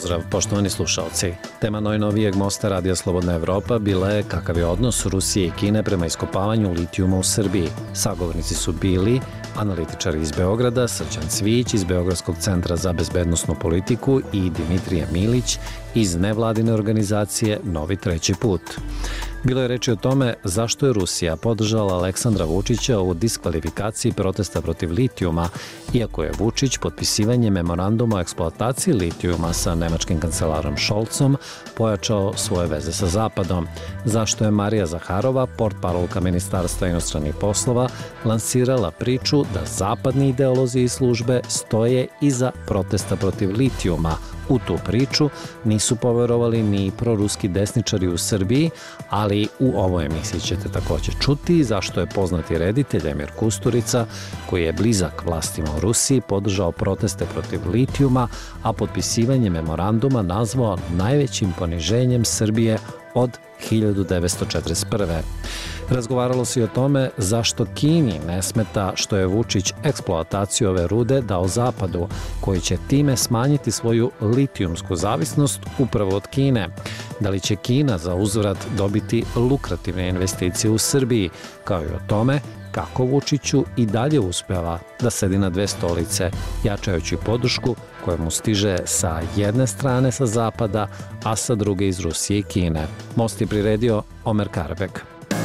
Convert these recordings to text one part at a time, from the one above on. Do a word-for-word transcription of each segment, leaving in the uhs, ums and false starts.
Pozdrav, poštovani slušalci. Tema najnovijeg mosta Radija Slobodna Evropa bila je kakav je odnos Rusije i Kine prema iskopavanju litijuma u Srbiji. Sagovornici su bili analitičari iz Beograda, Srđan Cvijić iz Beogradskog centra za bezbednosnu politiku i Dimitrije Milić iz nevladine organizacije Novi treći put. Bilo je reči o tome zašto je Rusija podržala Aleksandra Vučića u diskvalifikaciji protesta protiv litijuma, iako je Vučić potpisivanje memoranduma o eksploataciji litijuma sa nemačkim kancelarom Scholzom pojačao svoje veze sa Zapadom, zašto je Marija Zaharova, portparolka Ministarstva inostranih poslova, lansirala priču da zapadni ideolozi i službe stoje iza protesta protiv litijuma. U tu priču nisu poverovali ni proruski desničari u Srbiji, ali u ovoj emisiji ćete također čuti zašto je poznati reditelj Emir Kusturica, koji je blizak vlastima u Rusiji, podržao proteste protiv litijuma, a potpisivanje memoranduma nazvao najvećim poniženjem Srbije od hiljadu devetsto četrdeset prve. Razgovaralo se i o tome zašto Kini ne smeta što je Vučić eksploataciju ove rude dao Zapadu, koji će time smanjiti svoju litijumsku zavisnost upravo od Kine. Da li će Kina za uzvrat dobiti lukrativne investicije u Srbiji, kao i o tome kako Vučiću i dalje uspeva da sedi na dve stolice, jačajući podršku koja mu stiže sa jedne strane sa Zapada, a sa druge iz Rusije i Kine. Most je priredio Omer Karbek.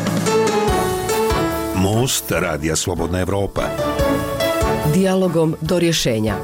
Most Radija Slobodna Evropa. Dijalogom do rješenja.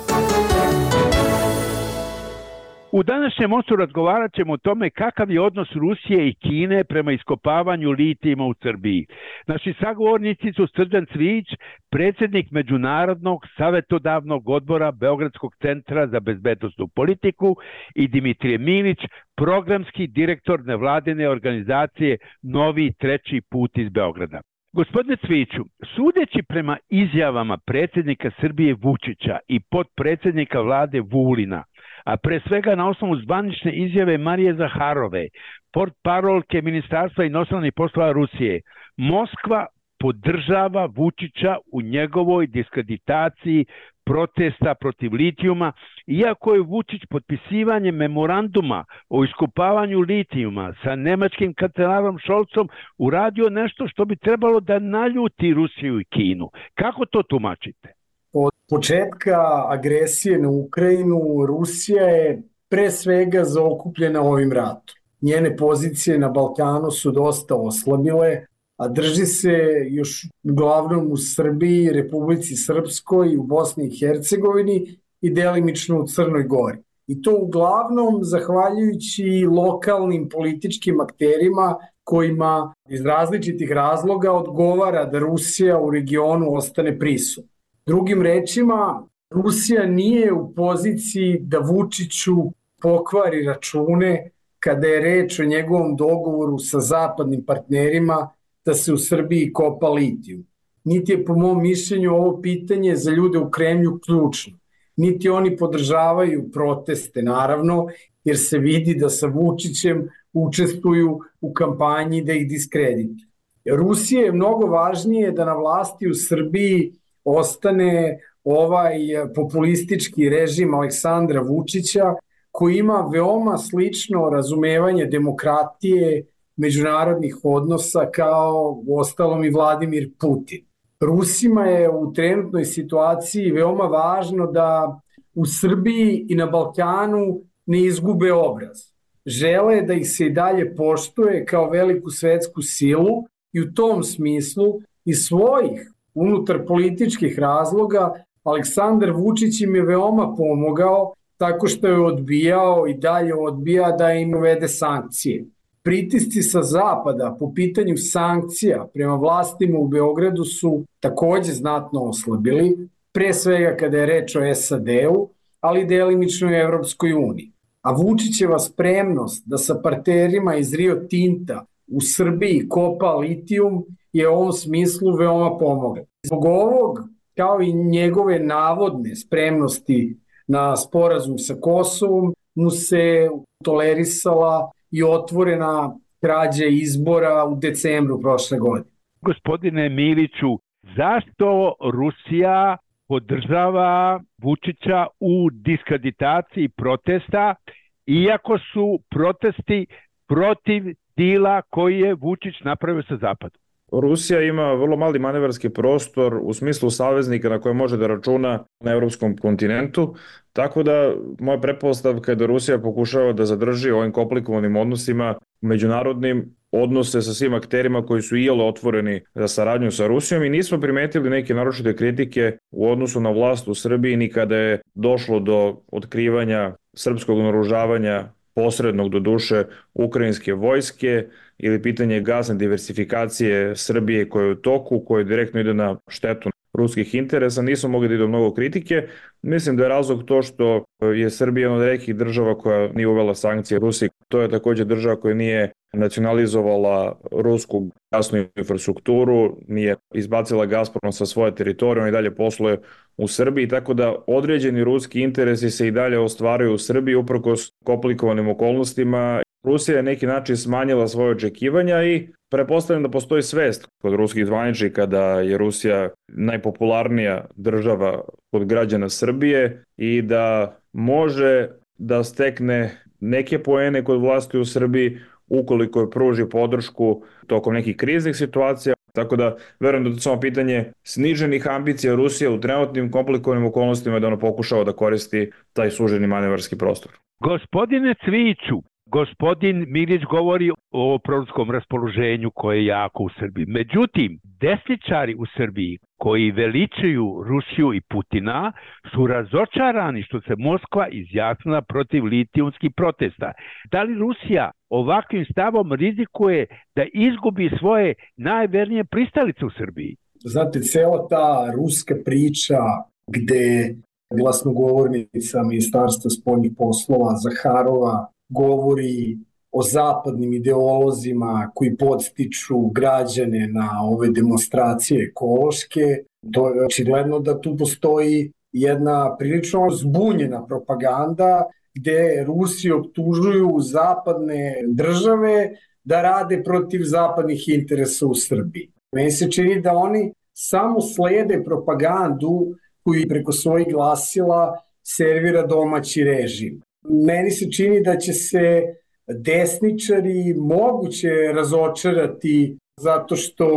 U današnjem mostu razgovarat ćemo o tome kakav je odnos Rusije i Kine prema iskopavanju litijuma u Srbiji. Naši sagovornici su Srđan Cvijić, predsjednik Međunarodnog savjetodavnog odbora Beogradskog centra za bezbednosnu politiku, i Dimitrije Milić, programski direktor nevladine organizacije Novi treći put iz Beograda. Gospodine Cvijiću, sudeći prema izjavama predsjednika Srbije Vučića i potpredsjednika vlade Vulina, a pre svega na osnovu zvanične izjave Marije Zaharove, portparolke Ministarstva inostranih poslova Rusije, Moskva podržava Vučića u njegovoj diskreditaciji protesta protiv litijuma, iako je Vučić potpisivanjem memoranduma o iskopavanju litijuma sa nemačkim kancelarom Scholzom uradio nešto što bi trebalo da naljuti Rusiju i Kinu. Kako to tumačite? Od početka agresije na Ukrajinu Rusija je pre svega zaokupljena ovim ratom. Njene pozicije na Balkanu su dosta oslabile, a drži se još uglavnom u Srbiji, Republici Srpskoj, u Bosni i Hercegovini i delimično u Crnoj Gori. I to uglavnom zahvaljujući lokalnim političkim akterima kojima iz različitih razloga odgovara da Rusija u regionu ostane prisutna. Drugim rečima, Rusija nije u poziciji da Vučiću pokvari račune kada je reč o njegovom dogovoru sa zapadnim partnerima da se u Srbiji kopa litijum. Niti je po mom mišljenju ovo pitanje za ljude u Kremlju ključno. Niti oni podržavaju proteste, naravno, jer se vidi da sa Vučićem učestvuju u kampanji da ih diskredituju. Rusija je mnogo važnije da na vlasti u Srbiji ostane ovaj populistički režim Aleksandra Vučića, koji ima veoma slično razumevanje demokratije, međunarodnih odnosa kao uostalom i Vladimir Putin. Rusima je u trenutnoj situaciji veoma važno da u Srbiji i na Balkanu ne izgube obraz. Žele da ih se i dalje poštuje kao veliku svetsku silu i u tom smislu iz svojih unutar političkih razloga Aleksandar Vučić im je veoma pomogao tako što je odbijao i dalje odbija da im uvede sankcije. Pritisci sa zapada po pitanju sankcija prema vlastima u Beogradu su takođe znatno oslabili, pre svega kada je reč o es a de u, ali delimično i Evropskoj uniji. A Vučićeva spremnost da sa partnerima iz Rio Tinta u Srbiji kopa litijum je u ovom smislu veoma pomogla. Zbog ovog, kao i njegove navodne spremnosti na sporazum sa Kosovom, mu se tolerisala i otvorena krađa izbora u decembru prošle godine. Gospodine Miliću, zašto Rusija podržava Vučića u diskreditaciji protesta, iako su protesti protiv dila koji je Vučić napravio sa Zapadom. Rusija ima vrlo mali manevarski prostor u smislu saveznika na koje može da računa na evropskom kontinentu, tako da moja pretpostavka je da Rusija pokušava da zadrži ovim komplikovanim odnosima međunarodnim odnose sa svim akterima koji su iole otvoreni za saradnju sa Rusijom i nismo primetili neke naročite kritike u odnosu na vlast u Srbiji ni kada je došlo do otkrivanja srpskog naoružavanja posrednog do duše ukrajinske vojske ili pitanje gasne diversifikacije Srbije koje je u toku, koje direktno ide na štetu ruskih interesa, nismo mogli da idu mnogo kritike. Mislim da je razlog to što je Srbija jedna od rekih država koja nije uvela sankcije Rusiji. To je takođe država koja nije nacionalizovala rusku gasnu infrastrukturu, nije izbacila Gazprom sa svoje teritorije, on i dalje posluje u Srbiji, tako da određeni ruski interesi se i dalje ostvaraju u Srbiji uprkos komplikovanim okolnostima. Rusija je neki način smanjila svoje očekivanja i pretpostavljam da postoji svest kod ruskih zvaničnika da je Rusija najpopularnija država kod građana Srbije i da može da stekne neke poene kod vlasti u Srbiji ukoliko je pruži podršku tokom nekih kriznih situacija. Tako da verujem da je to samo pitanje sniženih ambicija Rusije u trenutnim komplikovanim okolnostima da ono pokušava da koristi taj suženi manevarski prostor. Gospodine Cviću, gospodin Milić govori o proruskom raspoloženju koje je jako u Srbiji. Međutim, desničari u Srbiji koji veličaju Rusiju i Putina su razočarani što se Moskva izjasnila protiv litijumskih protesta. Da li Rusija ovakvim stavom rizikuje da izgubi svoje najvernije pristalice u Srbiji? Znate, cela ta ruska priča gde glasnogovornica Ministarstva spoljnih poslova Zaharova govori o zapadnim ideolozima koji podstiču građane na ove demonstracije ekološke, to je očigledno da tu postoji jedna prilično zbunjena propaganda gde Rusi optužuju zapadne države da rade protiv zapadnih interesa u Srbiji. Meni se čini da oni samo slede propagandu koju preko svojih glasila servira domaći režim. Meni se čini da će se desničari moguće razočarati zato što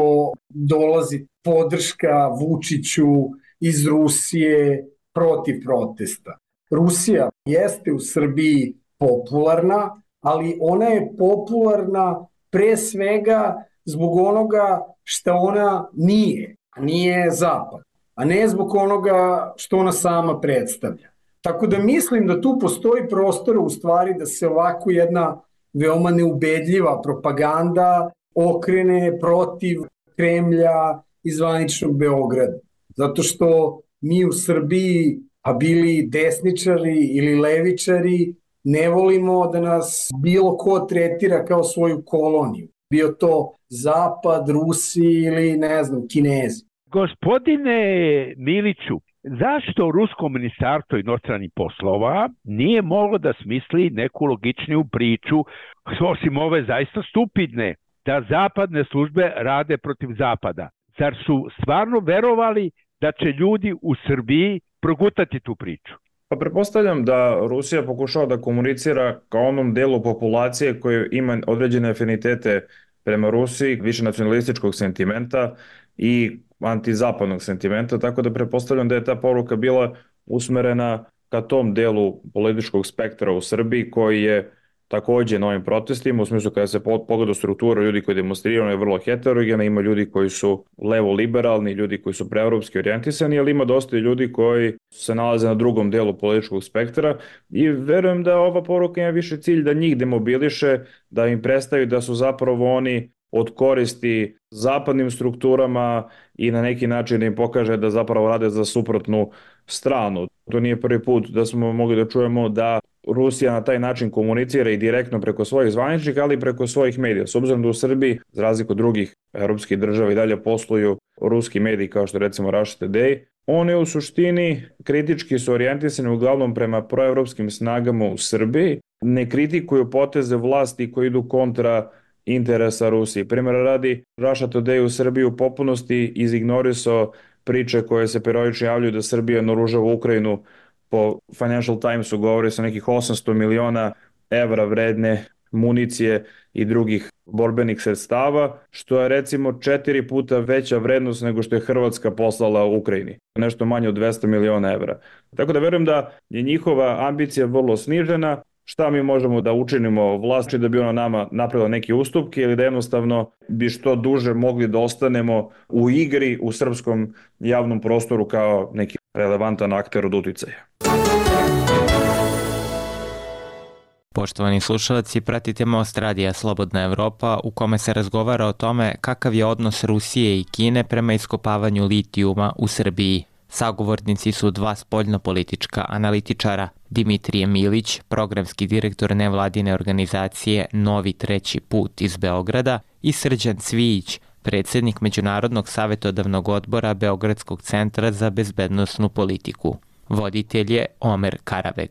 dolazi podrška Vučiću iz Rusije protiv protesta. Rusija jeste u Srbiji popularna, ali ona je popularna pre svega zbog onoga što ona nije, a nije Zapad, a ne zbog onoga što ona sama predstavlja. Tako da mislim da tu postoji prostor u stvari da se ovako jedna veoma neubedljiva propaganda okrene protiv Kremlja i zvaničnog Beograda. Zato što mi u Srbiji, a bili desničari ili levičari, ne volimo da nas bilo ko tretira kao svoju koloniju. Bio to Zapad, Rusi ili ne znam, Kinezi. Gospodine Miliću, zašto Rusko ministarstvo inostranih poslova nije moglo da smisli neku logičniju priču, osim ove zaista stupidne, da zapadne službe rade protiv Zapada? Zar su stvarno verovali da će ljudi u Srbiji progutati tu priču? Pa pretpostavljam da Rusija pokušava da komunicira kao onom delu populacije koji ima određene afinitete prema Rusiji, više nacionalističkog sentimenta i antizapadnog sentimenta, tako da pretpostavljam da je ta poruka bila usmerena ka tom delu političkog spektra u Srbiji koji je takođe na ovim protestima, u smislu kada se pogleda strukturu ljudi koji demonstriraju je vrlo heterogena, ima ljudi koji su levo-liberalni, ljudi koji su preeuropski orijentisani, ali ima dosta ljudi koji se nalaze na drugom delu političkog spektra i verujem da ova poruka ima više cilj da njih demobiliše, da im predstavi da su zapravo oni od koristi zapadnim strukturama i na neki način im pokaže da zapravo rade za suprotnu stranu. To nije prvi put da smo mogli da čujemo da Rusija na taj način komunicira i direktno preko svojih zvaničnika, ali i preko svojih medija. S obzirom da u Srbiji, za razliku od drugih evropskih država, i dalje posluju ruski mediji kao što recimo Russia Today, oni u suštini kritički su orijentisani uglavnom prema proevropskim snagama u Srbiji, ne kritikuju poteze vlasti koji idu kontra interesa Rusije. Primjera radi, Russia Today u Srbiji u popunosti izignorisao priče koje se periodično javljaju da Srbija naoružava Ukrajinu, po Financial Timesu govori se o nekih osamsto miliona evra vredne municije i drugih borbenih sredstava, što je recimo četiri puta veća vrednost nego što je Hrvatska poslala u Ukrajini. Nešto manje od dvesta miliona evra. Tako da verujem da je njihova ambicija vrlo snižena. Šta mi možemo da učinimo vlasti da bi ona nama napravila neke ustupke ili da jednostavno bi što duže mogli da ostanemo u igri u srpskom javnom prostoru kao neki relevantan akter od uticaja. Poštovani slušalci, pratite Most radija Slobodna Evropa u kome se razgovara o tome kakav je odnos Rusije i Kine prema iskopavanju litijuma u Srbiji. Sagovornici su dva spoljnopolitička analitičara, Dimitrije Milić, programski direktor nevladine organizacije Novi treći put iz Beograda, i Srđan Cvijić, predsednik Međunarodnog savjetodavnog odbora Beogradskog centra za bezbednosnu politiku. Voditelj je Omer Karabeg.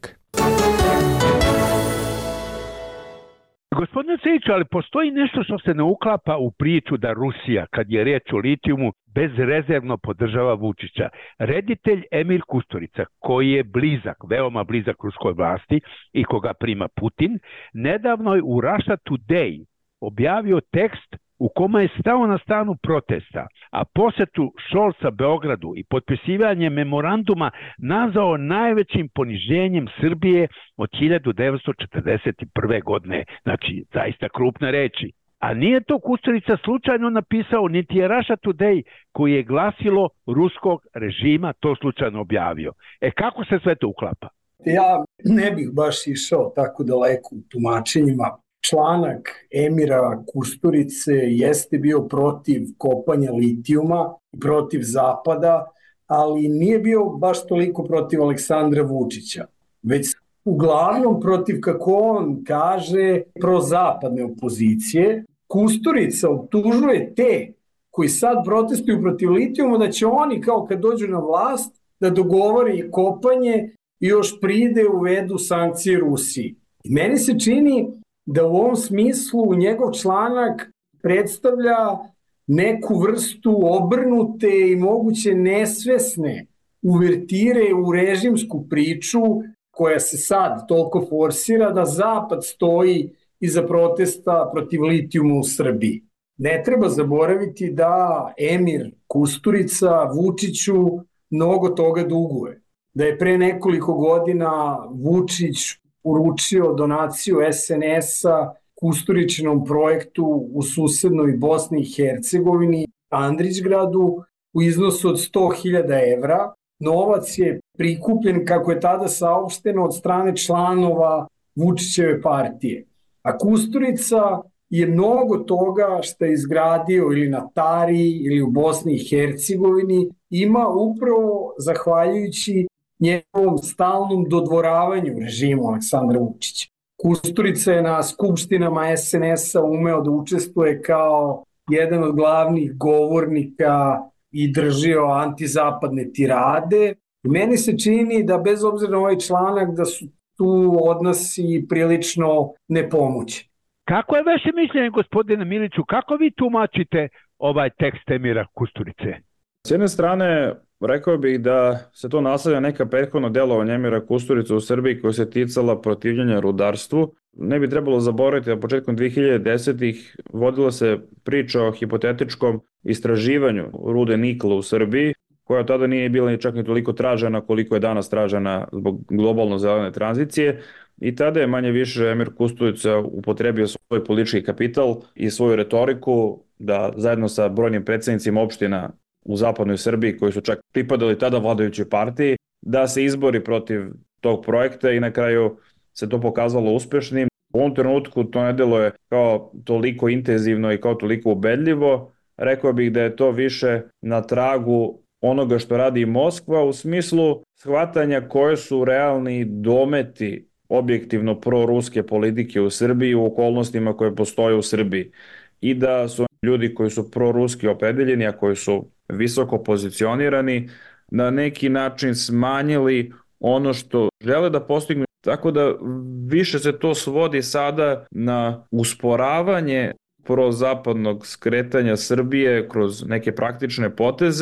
Gospodine Cvijiću, ali postoji nešto što se ne uklapa u priču da Rusija, kad je reč o litijumu, bezrezervno podržava Vučića. Reditelj Emir Kusturica, koji je blizak, veoma blizak ruskoj vlasti i koga prima Putin, nedavno je u Russia Today objavio tekst u kome je stao na stranu protesta, a posetu Šolca Beogradu i potpisivanje memoranduma nazvao najvećim poniženjem Srbije od hiljadu devetsto četrdeset prve. godine. Znači, zaista krupne reči. A nije to Kusturica slučajno napisao, niti je Russia Today, koji je glasilo ruskog režima, to slučajno objavio. E kako se sve to uklapa? Ja ne bih baš išao tako daleko u tumačenjima. Članak Emira Kusturice jeste bio protiv kopanja litijuma i protiv Zapada, ali nije bio baš toliko protiv Aleksandra Vučića, već uglavnom protiv, kako on kaže, prozapadne opozicije. Kusturica optužuje te koji sad protestuju protiv litijuma da će oni, kao kad dođu na vlast, da dogovore kopanje i još pride uvedu sankcije Rusiji. I meni se čini da u ovom smislu njegov članak predstavlja neku vrstu obrnute i moguće nesvesne uvertire u režimsku priču koja se sad toliko forsira da Zapad stoji iza protesta protiv litijuma u Srbiji. Ne treba zaboraviti da Emir Kusturica Vučiću mnogo toga duguje. Da je pre nekoliko godina Vučić uručio donaciju es en es-a Kusturičinom projektu u susednoj Bosni i Hercegovini, Andrićgradu, u iznosu od sto hiljada evra. Novac je prikupljen, kako je tada saopšteno, od strane članova Vučićeve partije. A Kusturica je mnogo toga što je izgradio ili na Tari ili u Bosni i Hercegovini ima upravo zahvaljujući njegovom stalnom dodvoravanju režimu Aleksandra Vučića. Kusturica je na skupštinama es en es-a umeo da učestvuje kao jedan od glavnih govornika i držio antizapadne tirade. Meni se čini da bez obzira na ovaj članak da su tu odnosi prilično nepomoćni. Kako je vaše mišljenje, gospodine Miliću, kako vi tumačite ovaj tekst Emira Kusturice? S jedne strane, rekao bih da se to nastavlja neka prethodno delovanje Emira Kusturice u Srbiji koja se ticala protivljenja rudarstvu. Ne bi trebalo zaboraviti da početkom dve hiljade desetih vodila se priča o hipotetičkom istraživanju rude nikla u Srbiji, koja tada nije bila čak ni toliko tražena koliko je danas tražena zbog globalno zelene tranzicije. I tada je manje više Emir Kusturica upotrebio svoj politički kapital i svoju retoriku da zajedno sa brojnim predsednicima opština u zapadnoj Srbiji koji su čak pripadali tada vladajućoj partiji, da se izbori protiv tog projekta i na kraju se to pokazalo uspešnim. U ovom trenutku to ne deluje kao toliko intenzivno i kao toliko ubedljivo. Rekao bih da je to više na tragu onoga što radi Moskva u smislu shvatanja koje su realni dometi objektivno proruske politike u Srbiji u okolnostima koje postoje u Srbiji i da su ljudi koji su proruski opredeljeni, a koji su visoko pozicionirani, na neki način smanjili ono što žele da postignu. Tako da više se to svodi sada na usporavanje prozapadnog skretanja Srbije kroz neke praktične poteze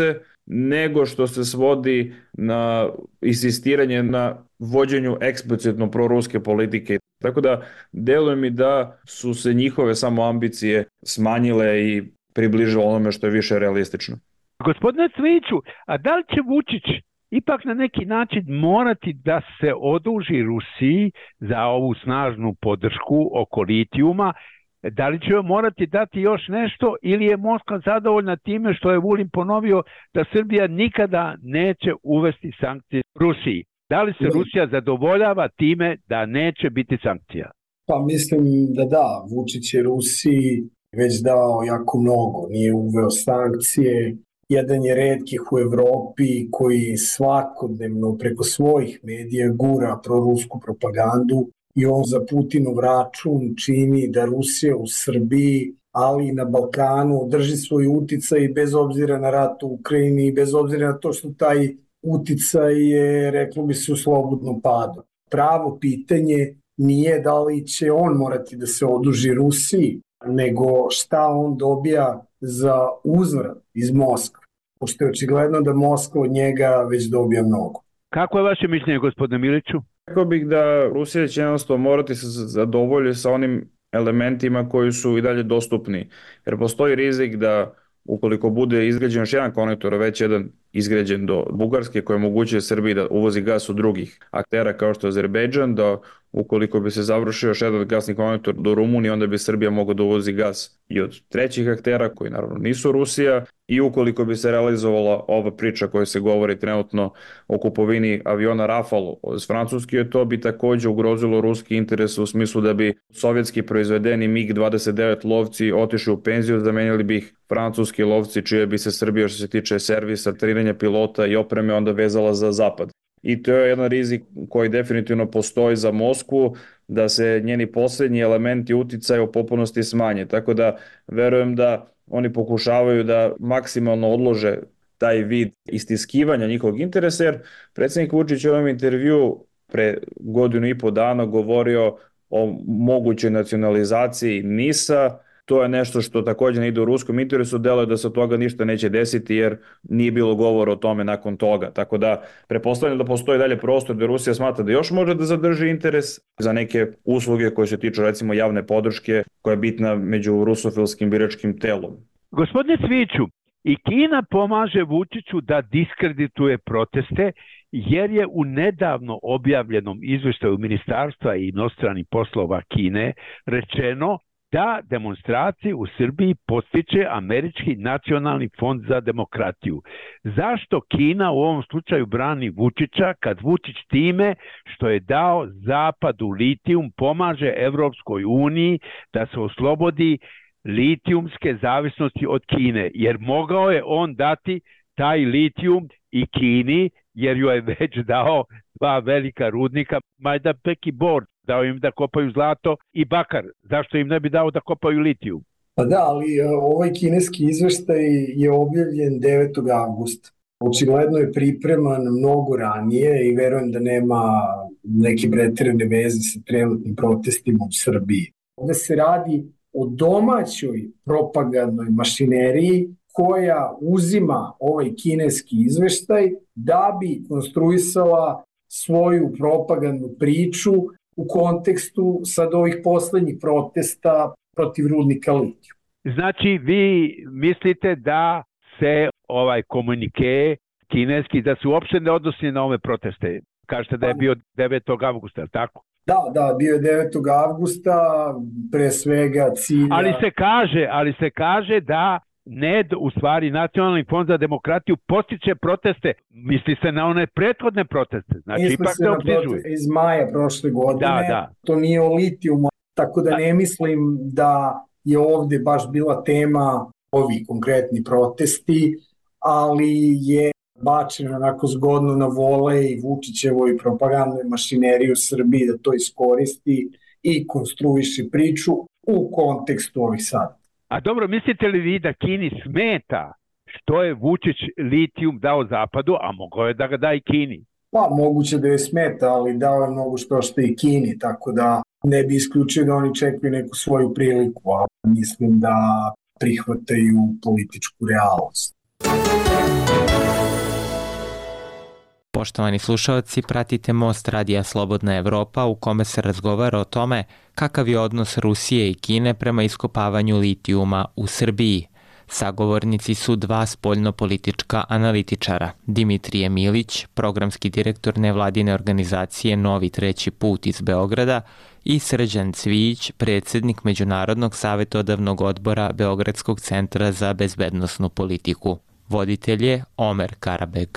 nego što se svodi na insistiranje na vođenju eksplicitno proruske politike. Tako da deluje mi da su se njihove samo ambicije smanjile i približile onome što je više realistično. Gospodine Cviću, a da li će Vučić ipak na neki način morati da se oduži Rusiji za ovu snažnu podršku oko litijuma? Da li će joj morati dati još nešto ili je Moskva zadovoljna time što je Vulin ponovio da Srbija nikada neće uvesti sankcije Rusiji? Da li se Rusija zadovoljava time da neće biti sankcija? Pa mislim da da, Vučić je Rusiji već dao jako mnogo, nije uveo sankcije. Jedan je retkih u Evropi koji svakodnevno preko svojih medija gura prorusku propagandu i on za Putinov račun čini da Rusija u Srbiji, ali i na Balkanu drži svoj uticaj bez obzira na rat u Ukrajini i bez obzira na to što taj uticaj je, reklo bi se, u slobodnom padu. Pravo pitanje nije da li će on morati da se oduži Rusiji, nego šta on dobija za uzvrat iz Moskve, pošto je očigledno da Moskva od njega već dobija mnogo. Kako je vaše mišljenje, gospodine Miliću? Rekao bih da Rusija će jednostavno morati se zadovoljiti sa onim elementima koji su i dalje dostupni, jer postoji rizik da ukoliko bude izgrađen još jedan konektor, već jedan izgrađen do Bugarske, koji omogućuje Srbiji da uvozi gas od drugih aktera kao što je Azerbejdžan, da ukoliko bi se završio još jedan gasni konektor do Rumunije, onda bi Srbija mogla da uvozi gas i od trećih aktera, koji naravno nisu Rusija, i ukoliko bi se realizovala ova priča koja se govori trenutno o kupovini aviona Rafale iz Francuske, to bi takođe ugrozilo ruski interes u smislu da bi sovjetski proizvedeni mig dvadeset devet lovci otišli u penziju, zamenjali bi ih francuski lovci, čije bi se Srbija što se tiče servisa, treniranja pilota i opreme onda vezala za zapad. I to je jedan rizik koji definitivno postoji za Moskvu, da se njeni poslednji elementi uticaja u potpunosti smanje. Tako da verujem da oni pokušavaju da maksimalno odlože taj vid istiskivanja njihovog interesa, jer predsjednik Vučić u ovom intervju pre godinu i po dana govorio o mogućoj nacionalizaciji NIS-a. To je nešto što takođe ne ide u ruskom interesu, deluje da se od toga ništa neće desiti jer nije bilo govora o tome nakon toga. Tako da pretpostavljam da postoji dalje prostor da Rusija smatra da još može da zadrži interes za neke usluge koje se tiču recimo javne podrške koja je bitna među rusofilskim biračkim telom. Gospodine Cviću, i Kina pomaže Vučiću da diskredituje proteste jer je u nedavno objavljenom izveštaju Ministarstva inostranih poslova Kine rečeno da demonstracije u Srbiji podstiče Američki nacionalni fond za demokratiju. Zašto Kina u ovom slučaju brani Vučića kad Vučić time što je dao Zapadu litijum pomaže Evropskoj uniji da se oslobodi litijumske zavisnosti od Kine? Jer mogao je on dati taj litijum i Kini, jer joj je već dao dva velika rudnika, Majdanpek i Bor. Dao im da kopaju zlato i bakar. Zašto im ne bi dao da kopaju litijum? Pa da, ali ovaj kineski izveštaj je objavljen devetog avgusta. Očigledno je pripreman mnogo ranije i verujem da nema neke preterane veze sa trenutnim protestima u Srbiji. Ovde se radi o domaćoj propagandnoj mašineriji koja uzima ovaj kineski izveštaj da bi konstruisala svoju propagandnu priču u kontekstu sad ovih poslednjih protesta protiv rudnika litijuma. Znači, vi mislite da se ovaj komunike kineski, da se uopšte ne odnosi na ove proteste? Kažete da je bio devetog avgusta, tako? Da, da, bio je devetog avgusta, pre svega cilja... Ali se kaže, ali se kaže da N E D, u stvari Nacionalni fond za demokratiju, postiče proteste. Misli se na one prethodne proteste. Znači, Misli ipak se se na optižuje. proteste iz maja prošle godine. Da, da. To nije o litijumu, tako da, da ne mislim da je ovde baš bila tema ovi konkretni protesti, ali je bačeno onako zgodno na vole i Vučićevoj propagandnoj mašineriji u Srbiji da to iskoristi i konstruiše priču u kontekstu ovih sada. A dobro, mislite li vi da Kini smeta što je Vučić litijum dao Zapadu, a mogao je da ga da i Kini? Pa, moguće da je smeta, ali dao je mnogo što što i Kini, tako da ne bi isključio da oni čekaju neku svoju priliku, a mislim da prihvataju političku realnost. Poštovani slušalci, pratite Most Radija Slobodna Evropa u kome se razgovara o tome kakav je odnos Rusije i Kine prema iskopavanju litijuma u Srbiji. Sagovornici su dva spoljnopolitička analitičara, Dimitrije Milić, programski direktor nevladine organizacije Novi treći put iz Beograda, i Srđan Cvijić, predsednik Međunarodnog savjetodavnog odbora Beogradskog centra za bezbednosnu politiku. Voditelj je Omer Karabeg.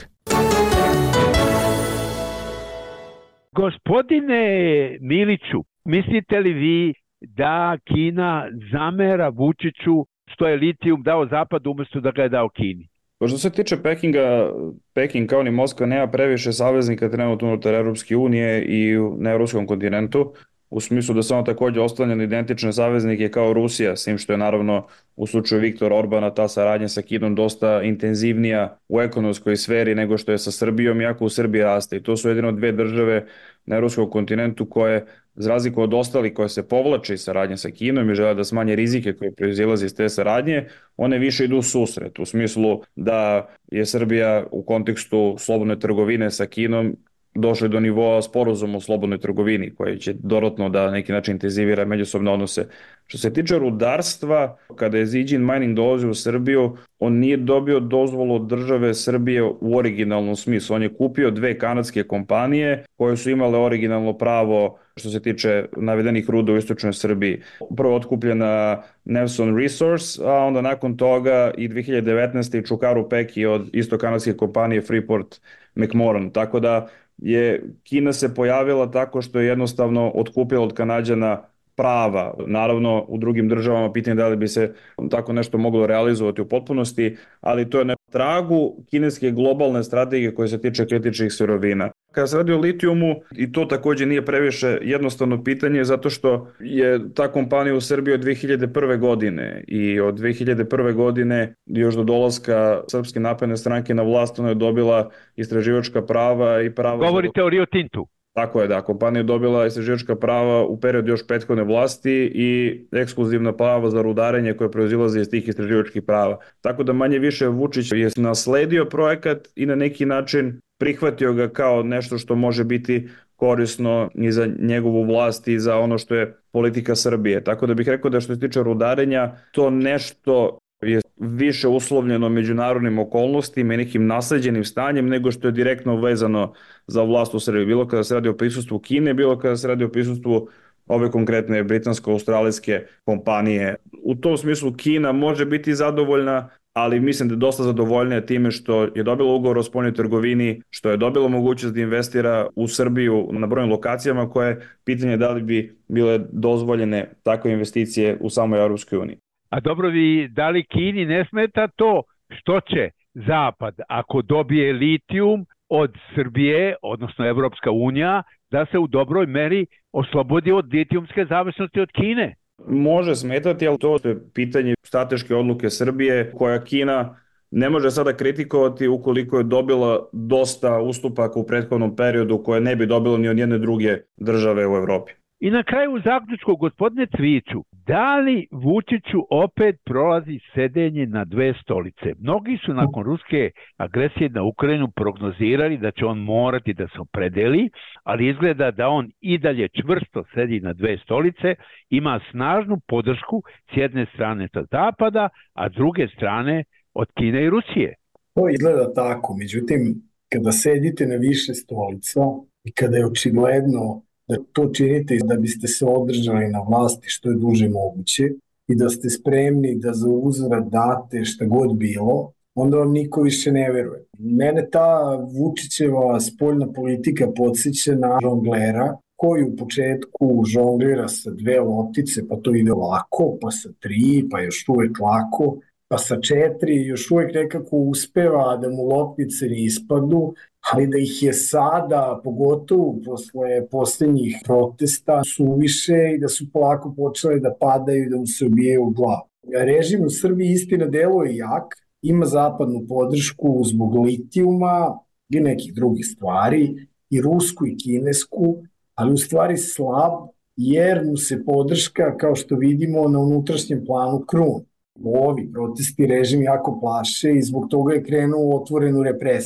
Gospodine Miliću, mislite li vi da Kina zamera Vučiću što je litijum dao Zapadu umesto da ga je dao Kini? Što se tiče Pekinga, Peking kao ni Moskva nema previše saveznika trenutno unutar Europske unije i na evropskom kontinentu, u smislu da su ono takođe ostavljene identične saveznike kao Rusija, s tim što je naravno u slučaju Viktora Orbana ta saradnja sa Kinom dosta intenzivnija u ekonomskoj sferi nego što je sa Srbijom, iako u Srbiji raste. I to su jedino dve države na evropskom kontinentu koje, za razliku od ostalih koje se povlače iz saradnje sa Kinom i žele da smanje rizike koje proizilaze iz te saradnje, one više idu u susret, u smislu da je Srbija u kontekstu slobodne trgovine sa Kinom došli do nivoa sporazuma o slobodnoj trgovini, koji će dodatno da na neki način intenzivira međusobne odnose. Što se tiče rudarstva, kada je Zijin Mining dolazio u Srbiju, on nije dobio dozvolu od države Srbije u originalnom smislu. On je kupio dve kanadske kompanije koje su imale originalno pravo što se tiče navedenih ruda u istočnoj Srbiji. Prvo otkupljena Nevson Resource, a onda nakon toga i dve hiljade devetnaeste. i Čukaru Peki od isto kanadske kompanije Freeport McMoran. Tako da je Kina se pojavila tako što je jednostavno otkupila od Kanađana prava. Naravno, u drugim državama pitanje da li bi se tako nešto moglo realizovati u potpunosti, ali to je na tragu kineske globalne strategije koje se tiče kritičnih sirovina. Kada se radi o litijumu, i to takođe nije previše jednostavno pitanje, zato što je ta kompanija u Srbiji od dve hiljade prve. godine i od dve hiljade prve. godine još do dolaska Srpske napredne stranke na vlast ona je dobila istraživačka prava i prava... Govorite za... o Rio Tintu. Tako je, da. Kompanija je dobila istraživačka prava u periodu još prethodne vlasti i ekskluzivna prava za rudarenje koje proizilaze iz tih istraživačkih prava. Tako da manje više Vučić je nasledio projekat i na neki način prihvatio ga kao nešto što može biti korisno i za njegovu vlast i za ono što je politika Srbije. Tako da bih rekao da što se tiče rudarenja, to nešto je više uslovljeno međunarodnim okolnostima i nekim nasleđenim stanjem nego što je direktno vezano za vlast u Srbiji. Bilo kada se radi o prisustvu Kine, bilo kada se radi o prisustvu ove konkretne britansko-australijske kompanije. U tom smislu Kina može biti zadovoljna, ali mislim da je dosta zadovoljnija time što je dobila ugovor o spoljnoj trgovini, što je dobila mogućnost da investira u Srbiju na brojnim lokacijama koje pitanje da li bi bile dozvoljene takve investicije u samoj Europskoj uniji. A dobro, vi, da li Kini ne smeta to što će Zapad, ako dobije litijum od Srbije, odnosno Evropska unija, da se u dobroj meri oslobodi od litijumske zavisnosti od Kine? Može smetati, ali to je pitanje strateške odluke Srbije koja Kina ne može sada kritikovati ukoliko je dobila dosta ustupaka u prethodnom periodu koje ne bi dobila ni od jedne druge države u Evropi. I na kraju zaključku, gospodine Cviću, da li Vučiću opet prolazi sedenje na dve stolice? Mnogi su nakon ruske agresije na Ukrajinu prognozirali da će on morati da se opredeli, ali izgleda da on i dalje čvrsto sedi na dve stolice, ima snažnu podršku s jedne strane sa Zapada, a s druge strane od Kine i Rusije. To izgleda tako, međutim, kada sedite na više stolica i kada je očigledno da to činite da biste se održali na vlasti što je duže moguće i da ste spremni da za uzvrat date šta god bilo, onda vam niko više ne veruje. Mene ta Vučićeva spoljna politika podsjeća na žonglera koji u početku žonglira sa dve loptice, pa to ide lako, pa sa tri, pa još uvek lako, pa sa četiri još uvek nekako uspeva da mu loptice ne ispadnu, ali da ih je sada, pogotovo posle poslednjih protesta, suviše i da su polako počele da padaju i da mu se ubijaju u glavu. Režim u Srbiji istina deluje jak, ima zapadnu podršku zbog litijuma i nekih drugih stvari, i rusku i kinesku, ali u stvari slab jer mu se podrška, kao što vidimo, na unutrašnjem planu kruni. Ovi protesti režim jako plaše i zbog toga je krenuo u otvorenu represiju.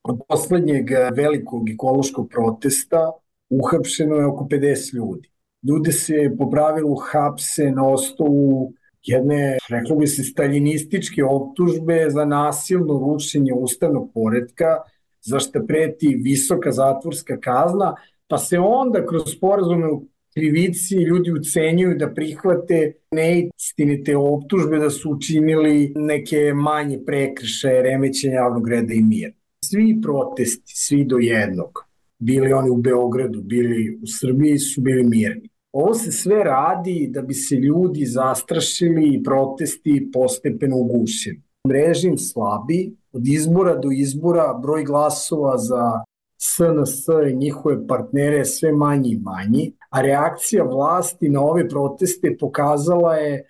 Od poslednjeg velikog ekološkog protesta uhapšeno je oko pedeset ljudi. Ljude se po pravilu hapse na osnovu jedne, reklo bi se, staljinističke optužbe za nasilno rušenje ustavnog poretka, za što preti visoka zatvorska kazna, pa se onda kroz sporazume u krivici ljudi ucenjuju da prihvate neistinite optužbe da su učinili neke manje prekršaje, remećenja javnog reda i mira. Svi protesti, svi do jednog, bili oni u Beogradu, bili u Srbiji, su bili mirni. Ovo se sve radi da bi se ljudi zastrašili i protesti postepeno ugušili. Režim slabi, od izbora do izbora broj glasova za S N S i njihove partnere je sve manji i manji, a reakcija vlasti na ove proteste pokazala je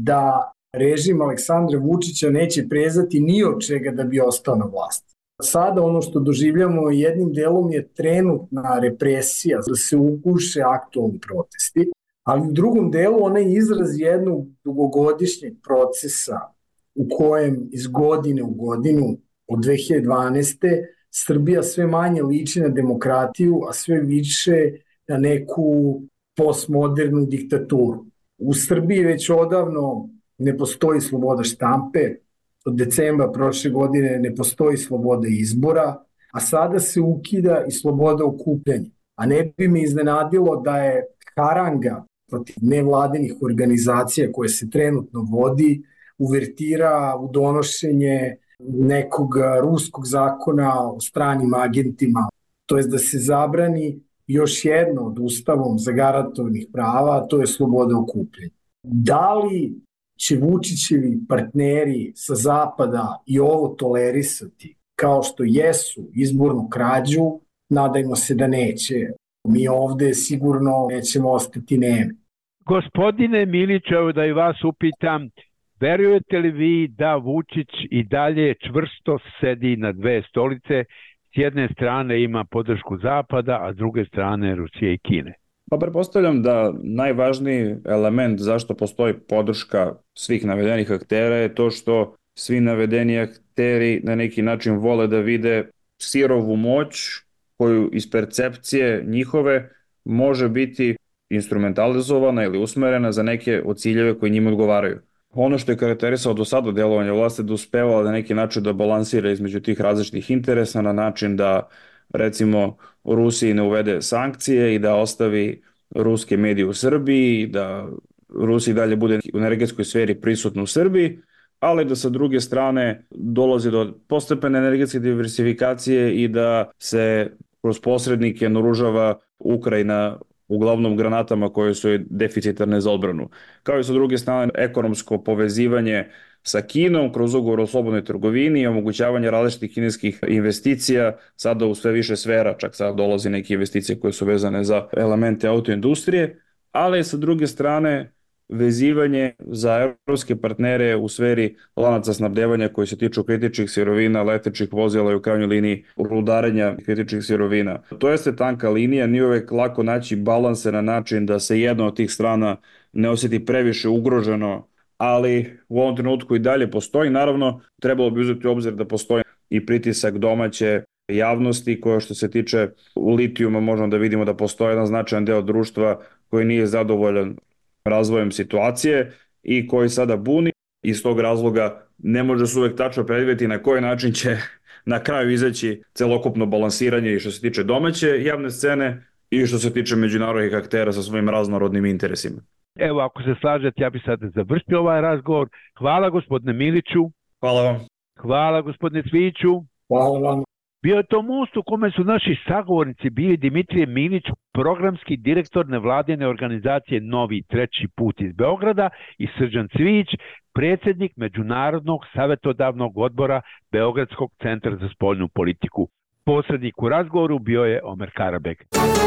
da režim Aleksandra Vučića neće prezati ni od čega da bi ostao na vlasti. Sada ono što doživljamo jednim delom je trenutna represija da se uguše aktualni protesti, ali u drugom delu ona je izraz jednog dugogodišnjeg procesa u kojem iz godine u godinu od dve hiljade dvanaeste. Srbija sve manje liči na demokratiju, a sve više na neku postmodernu diktaturu. U Srbiji već odavno ne postoji sloboda štampe, od decembra prošle godine ne postoji sloboda izbora, a sada se ukida i sloboda okupljanja. A ne bi me iznenadilo da je haranga protiv nevladinih organizacija koje se trenutno vodi uvertira u donošenje nekog ruskog zakona o stranim agentima, to je da se zabrani još jedno od ustavom zagarantovanih prava, a to je sloboda okupljanja. Da li će Vučićevi partneri sa zapada i ovo tolerisati kao što jesu izbornu krađu? Nadajmo se da neće. Mi ovde sigurno nećemo ostati nemi. Gospodine Miliću, evo da i vas upitam, verujete li vi da Vučić i dalje čvrsto sedi na dve stolice? S jedne strane ima podršku Zapada, a s druge strane Rusije i Kine. Pa pretpostavljam da najvažniji element zašto postoji podrška svih navedenih aktera je to što svi navedeni akteri na neki način vole da vide sirovu moć koju iz percepcije njihove može biti instrumentalizovana ili usmerena za neke od ciljeve koji njima odgovaraju. Ono što je karakterisao do sada delovanja vlasti da uspevala da neki način da balansira između tih različitih interesa na način da recimo Rusiji ne uvede sankcije i da ostavi ruske medije u Srbiji, da Rusiji dalje bude u energetskoj sferi prisutna u Srbiji, ali da sa druge strane dolazi do postepene energetske diversifikacije i da se kroz posrednike naoružava Ukrajina uglavnom granatama koje su deficitarne za odbranu. Kao i sa druge strane ekonomsko povezivanje sa Kinom kroz ugovor o slobodnoj trgovini i omogućavanje različitih kineskih investicija sada u sve više sfera, čak sad dolazi neke investicije koje su vezane za elemente autoindustrije, ali sa druge strane vezivanje za evropske partnere u sferi lanaca snabdevanja koji se tiču kritičnih sirovina, letećih vozila i u krajnjoj liniji rudarenja kritičnih sirovina. To jeste tanka linija, nije uvek lako naći balanse na način da se jedna od tih strana ne osjeti previše ugroženo, ali u ovom trenutku i dalje postoji. Naravno, trebalo bi uzeti u obzir da postoji i pritisak domaće javnosti koja što se tiče litijuma možemo da vidimo da postoji jedan značajan deo društva koji nije zadovoljan razvojem situacije i koji sada buni. Iz tog razloga ne može se uvek tačno predvideti na koji način će na kraju izaći celokupno balansiranje i što se tiče domaće javne scene i što se tiče međunarodnih aktera sa svojim raznorodnim interesima. Evo, ako se slažete, ja bih sad završio ovaj razgovor. Hvala gospodine Miliću. Hvala vam. Hvala gospodine Cviću. Hvala vam. Bio je to most u kome su naši sagovornici bili Dimitrije Milić, programski direktor nevladine organizacije Novi treći put iz Beograda, i Srđan Cvić, predsjednik Međunarodnog savjetodavnog odbora Beogradskog centra za spoljnu politiku. Posrednik u razgovoru bio je Omer Karabek.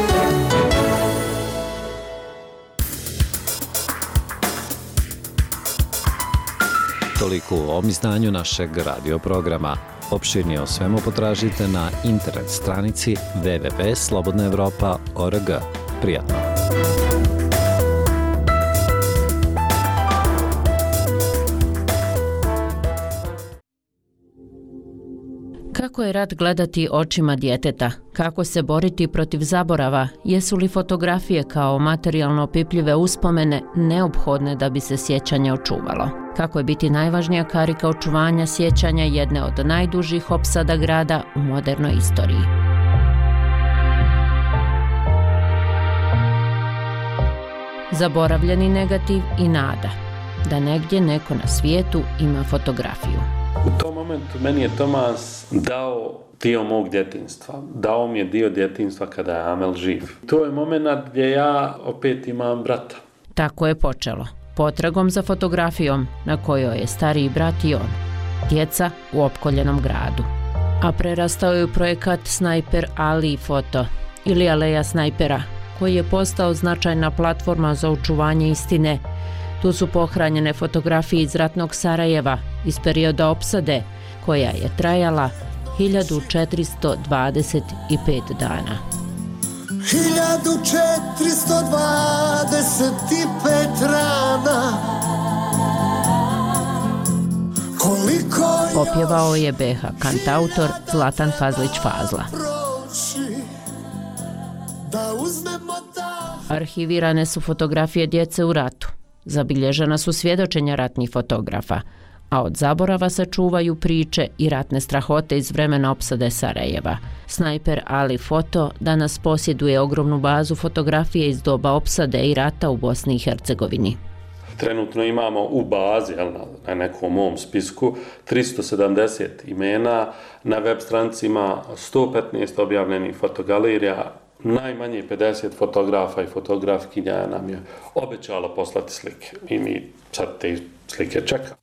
Toliko u ovom izdanju našeg radio programa. Opširnije o svemu potražite na internet stranici w w w tačka slobodna evropa tačka org. Prijatno! Kako je rat gledati očima djeteta? Kako se boriti protiv zaborava? Jesu li fotografije kao materijalno opipljive uspomene neophodne da bi se sjećanje očuvalo? Kako je biti najvažnija karika očuvanja sjećanja jedne od najdužih opsada grada u modernoj istoriji? Zaboravljeni negativ i nada da negdje neko na svijetu ima fotografiju. U tom momentu meni je Tomas dao dio mog djetinjstva. Dao mi je dio djetinjstva kada je Amel živ. To je moment gdje ja opet imam brata. Tako je počelo. Potragom za fotografijom na kojoj je stariji brat i on. Djeca u opkoljenom gradu. A prerastao je u projekat Snajper Ali foto ili Aleja snajpera, koji je postao značajna platforma za očuvanje istine. Tu su pohranjene fotografije iz ratnog Sarajeva, iz perioda opsade, koja je trajala hiljadu četiristo dvadeset pet dana. hiljadu četiristo dvadeset pet rana. Koliko Opjevao je be ha kantautor Zlatan Fazlić Fazla. Arhivirane su fotografije djece u ratu. Zabilježena su svjedočenja ratnih fotografa, a od zaborava se čuvaju priče i ratne strahote iz vremena opsade Sarajeva. Snajper Ali foto danas posjeduje ogromnu bazu fotografije iz doba opsade i rata u Bosni i Hercegovini. Trenutno imamo u bazi, jel, na nekom mom spisku, tristo sedamdeset imena, na web stranicima sto petnaest objavljenih fotogalerija, najmanje pedeset fotografa i fotografkinja nam je obećalo poslati slike i mi sad te slike čekamo.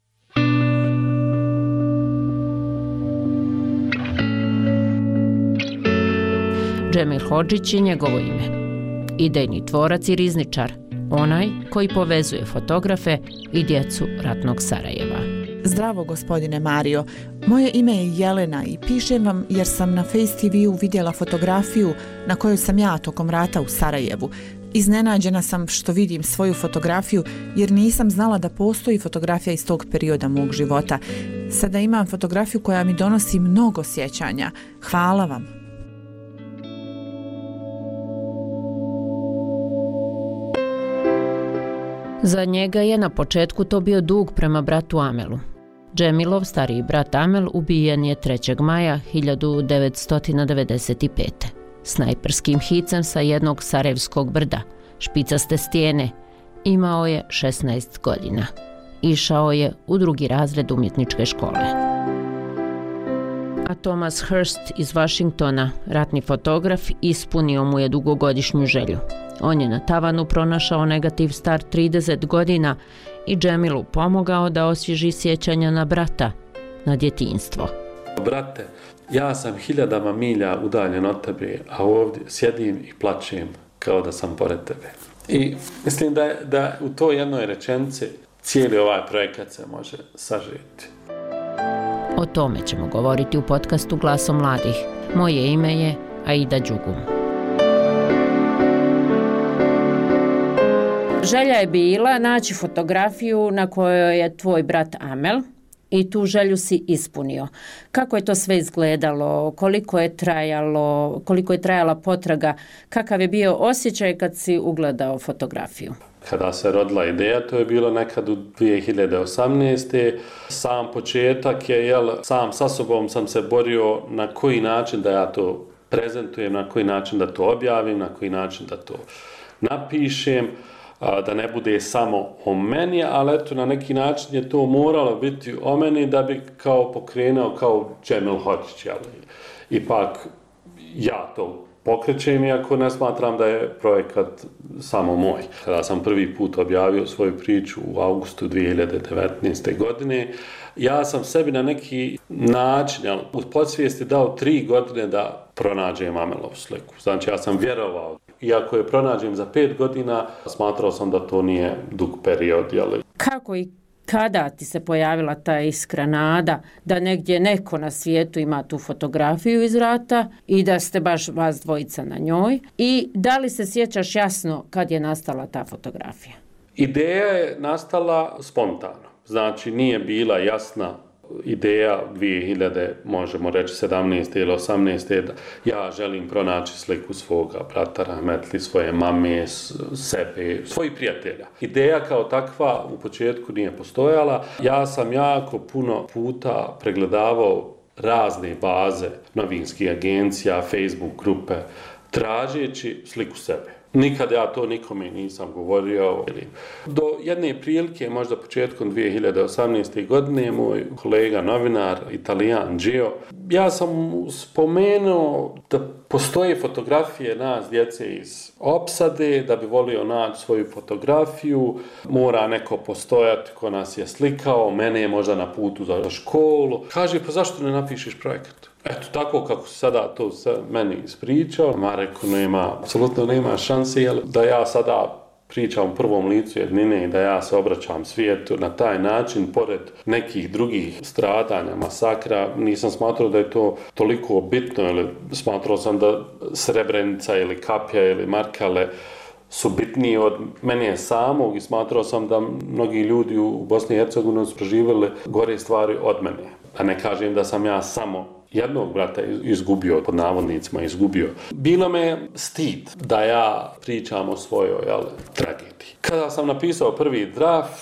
Džemil Hodžić je njegovo ime. Idejni tvorac i rizničar, onaj koji povezuje fotografe i djecu ratnog Sarajeva. Zdravo, gospodine Mario. Moje ime je Jelena i pišem vam jer sam na Face te ve-u vidjela fotografiju na kojoj sam ja tokom rata u Sarajevu. Iznenađena sam što vidim svoju fotografiju jer nisam znala da postoji fotografija iz tog perioda mog života. Sada imam fotografiju koja mi donosi mnogo sjećanja. Hvala vam. Za njega je na početku to bio dug prema bratu Amelu. Džemilov stariji brat Amel ubijen je trećeg maja hiljadu devetsto devedeset pete. Snajperskim hicem sa jednog sarajevskog brda, špicaste stijene. Imao je šesnaest godina. Išao je u drugi razred umjetničke škole. A Thomas Hurst iz Washingtona, ratni fotograf, ispunio mu je dugogodišnju želju. On je na tavanu pronašao negativ star trideset godina i Džemilu pomogao da osvježi sjećanja na brata, na djetinjstvo. Brate, ja sam hiljadama milja udaljen od tebe, a ovdje sjedim i plačem kao da sam pored tebe. I mislim da, da u toj jednoj rečenici cijeli ovaj projekat se može sažeti. O tome ćemo govoriti u podcastu Glasom mladih. Moje ime je Aida Đugum. Želja je bila naći fotografiju na kojoj je tvoj brat Amel i tu želju si ispunio. Kako je to sve izgledalo, koliko je trajalo, koliko je trajala potraga, kakav je bio osjećaj kad si ugledao fotografiju? Kada se rodila ideja, to je bilo nekad u dvije hiljade osamnaeste. Sam početak je, jel, sam sa sobom sam se borio na koji način da ja to prezentujem, na koji način da to objavim, na koji način da to napišem, da ne bude samo o meni, ali eto, na neki način je to moralo biti o meni da bi kao pokrenuo kao Džemil Hodžić, jel? Ipak ja to pokrećem, iako ne smatram da je projekat samo moj. Kada sam prvi put objavio svoju priču u augustu dvije hiljade devetnaeste. godine, ja sam sebi na neki način, jel, u podsvijesti dao tri godine da pronađem Amelovu sliku. Znači, ja sam vjerovao. Iako je pronađem za pet godina, smatrao sam da to nije dug period. Jel? Kako i kada ti se pojavila ta iskra nada da negdje neko na svijetu ima tu fotografiju iz rata i da ste baš vas dvojica na njoj? I da li se sjećaš jasno kad je nastala ta fotografija? Ideja je nastala spontano. Znači, nije bila jasna ideja dvije hiljade, možemo reći sedamnaeste ili osamnaeste da ja želim pronaći sliku svoga brata rahmetli, svoje mame, sebe, svojih prijatelja. Ideja kao takva u početku nije postojala. Ja sam jako puno puta pregledavao razne baze novinskih agencija, Facebook grupe, tražeći sliku sebe. Nikad ja to nikome nisam govorio. Do jedne prilike, možda početkom dvije hiljade osamnaeste. godine, moj kolega novinar, Italijan Gio, ja sam spomenuo da postoje fotografije nas, djece iz opsade, da bi volio naći svoju fotografiju, mora neko postojati ko nas je slikao, mene je možda na putu za školu. Kaže, pa zašto ne napišeš projekat? Eto, tako kako se sada to sve meni ispričao, ma rekao, nema, apsolutno nema šanse, jel, da ja sada pričam u prvom licu jednine i da ja se obraćam svijetu na taj način, pored nekih drugih stradanja, masakra, nisam smatrao da je to toliko bitno, ili smatrao sam da Srebrenica ili Kapja ili Markale su bitniji od mene samog i smatrao sam da mnogi ljudi u Bosni i Hercegovini su proživjeli gore stvari od mene. A ne kažem da sam ja samo jednog brata izgubio, pod navodnicima izgubio. Bilo me stid da ja pričam o svojoj jel, tragediji. Kada sam napisao prvi draft,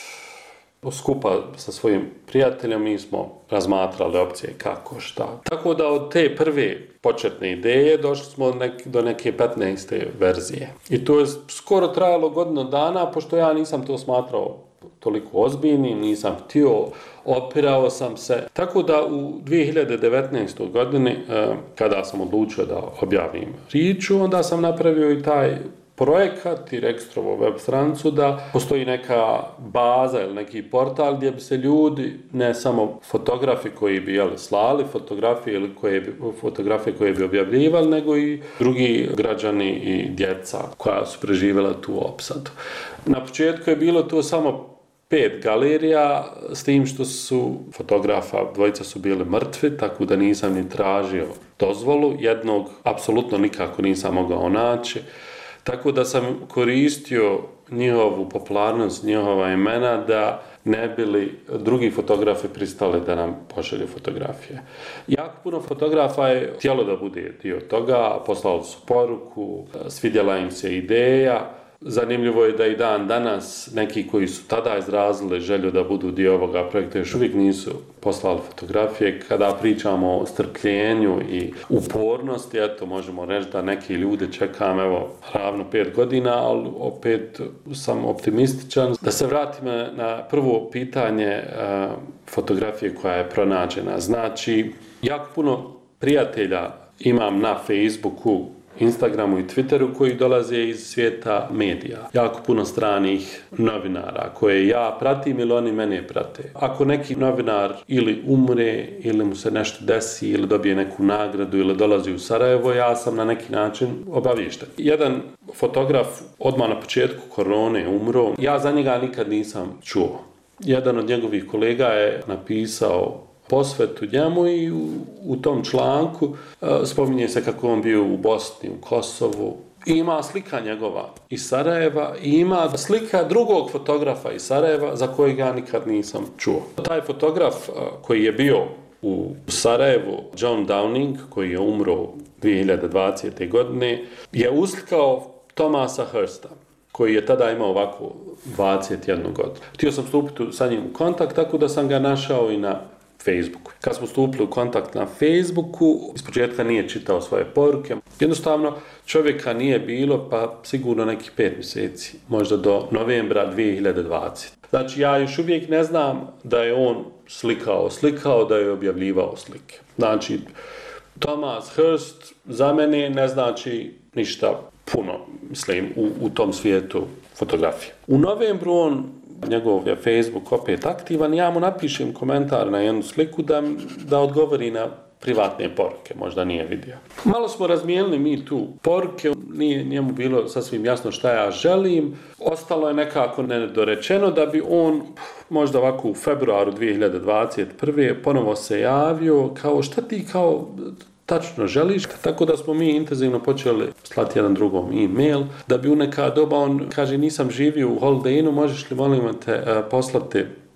skupa sa svojim prijateljom, mi smo razmatrali opcije kako, šta. Tako da od te prve početne ideje došli smo nek, do neke petnaeste verzije. I to je skoro trajalo godinu dana, pošto ja nisam to smatrao toliko ozbiljnim, nisam htio, opirao sam se. Tako da u dvije hiljade devetnaestoj. godini, kada sam odlučio da objavim priču, onda sam napravio i taj projekat i registrovo web stranicu da postoji neka baza ili neki portal gdje bi se ljudi, ne samo fotografi koji bi jeli, slali fotografije ili koje bi, fotografije koje bi objavljivali, nego i drugi građani i djeca koja su preživjela tu opsadu. Na početku je bilo to samo pet galerija, s tim što su fotografa, dvojica su bili mrtvi, tako da nisam ni tražio dozvolu, jednog apsolutno nikako nisam mogao naći. Tako da sam koristio njihovu popularnost, njihova imena da ne bili drugi fotografi pristali da nam pošalju fotografije. Jako puno fotografa je htjelo da bude dio toga, poslali su poruku, svidjela im se ideja. Zanimljivo je da i dan danas neki koji su tada izrazili želju da budu dio ovoga projekta još uvijek nisu poslali fotografije. Kada pričamo o strpljenju i upornosti, eto možemo reći da neki ljude čekam evo ravno pet godina, ali opet sam optimističan. Da se vratim na prvo pitanje uh, fotografije koja je pronađena. Znači, jako puno prijatelja imam na Facebooku, Instagramu i Twitteru koji dolaze iz svijeta medija. Jako puno stranih novinara koje ja pratim ili oni mene prate. Ako neki novinar ili umre ili mu se nešto desi ili dobije neku nagradu ili dolazi u Sarajevo, ja sam na neki način obaviješten. Jedan fotograf odmah na početku korone umro. Ja za njega nikad nisam čuo. Jedan od njegovih kolega je napisao posvetu njemu i u, u tom članku uh, spominje se kako on bio u Bosni, u Kosovu. I ima slika njegova iz Sarajeva i ima slika drugog fotografa iz Sarajeva za kojeg ja nikad nisam čuo. Taj fotograf uh, koji je bio u Sarajevu, John Downing, koji je umro dvije hiljade dvadesete. godine, je uslikao Thomasa Hursta, koji je tada imao ovako dvadeset jednu godinu. Htio sam stupiti sa njim u kontakt, tako da sam ga našao i na Facebooku. Kad smo stupili u kontakt na Facebooku, ispočetka nije čitao svoje poruke. Jednostavno, čovjeka nije bilo, pa sigurno nekih pet mjeseci, možda do novembra dvije hiljade dvadesete. Znači, ja još uvijek ne znam da je on slikao, slikao, da je objavljivao slike. Znači, Thomas Hurst za mene ne znači ništa puno, mislim, u, u tom svijetu fotografije. U novembru on, njegov je Facebook opet aktivan, ja mu napišem komentar na jednu sliku da, da odgovori na privatne poruke, možda nije vidio. Malo smo razmijenili mi tu poruke, nije njemu bilo sasvim jasno šta ja želim, ostalo je nekako nedorečeno da bi on možda ovako u februaru dvije hiljade dvadeset prve. ponovo se javio kao šta ti kao tačno želiš, tako da smo mi intenzivno počeli slati jedan drugom e-mail, da bi u neka doba on kaže nisam živio u Holiday Innu, možeš li molim te poslati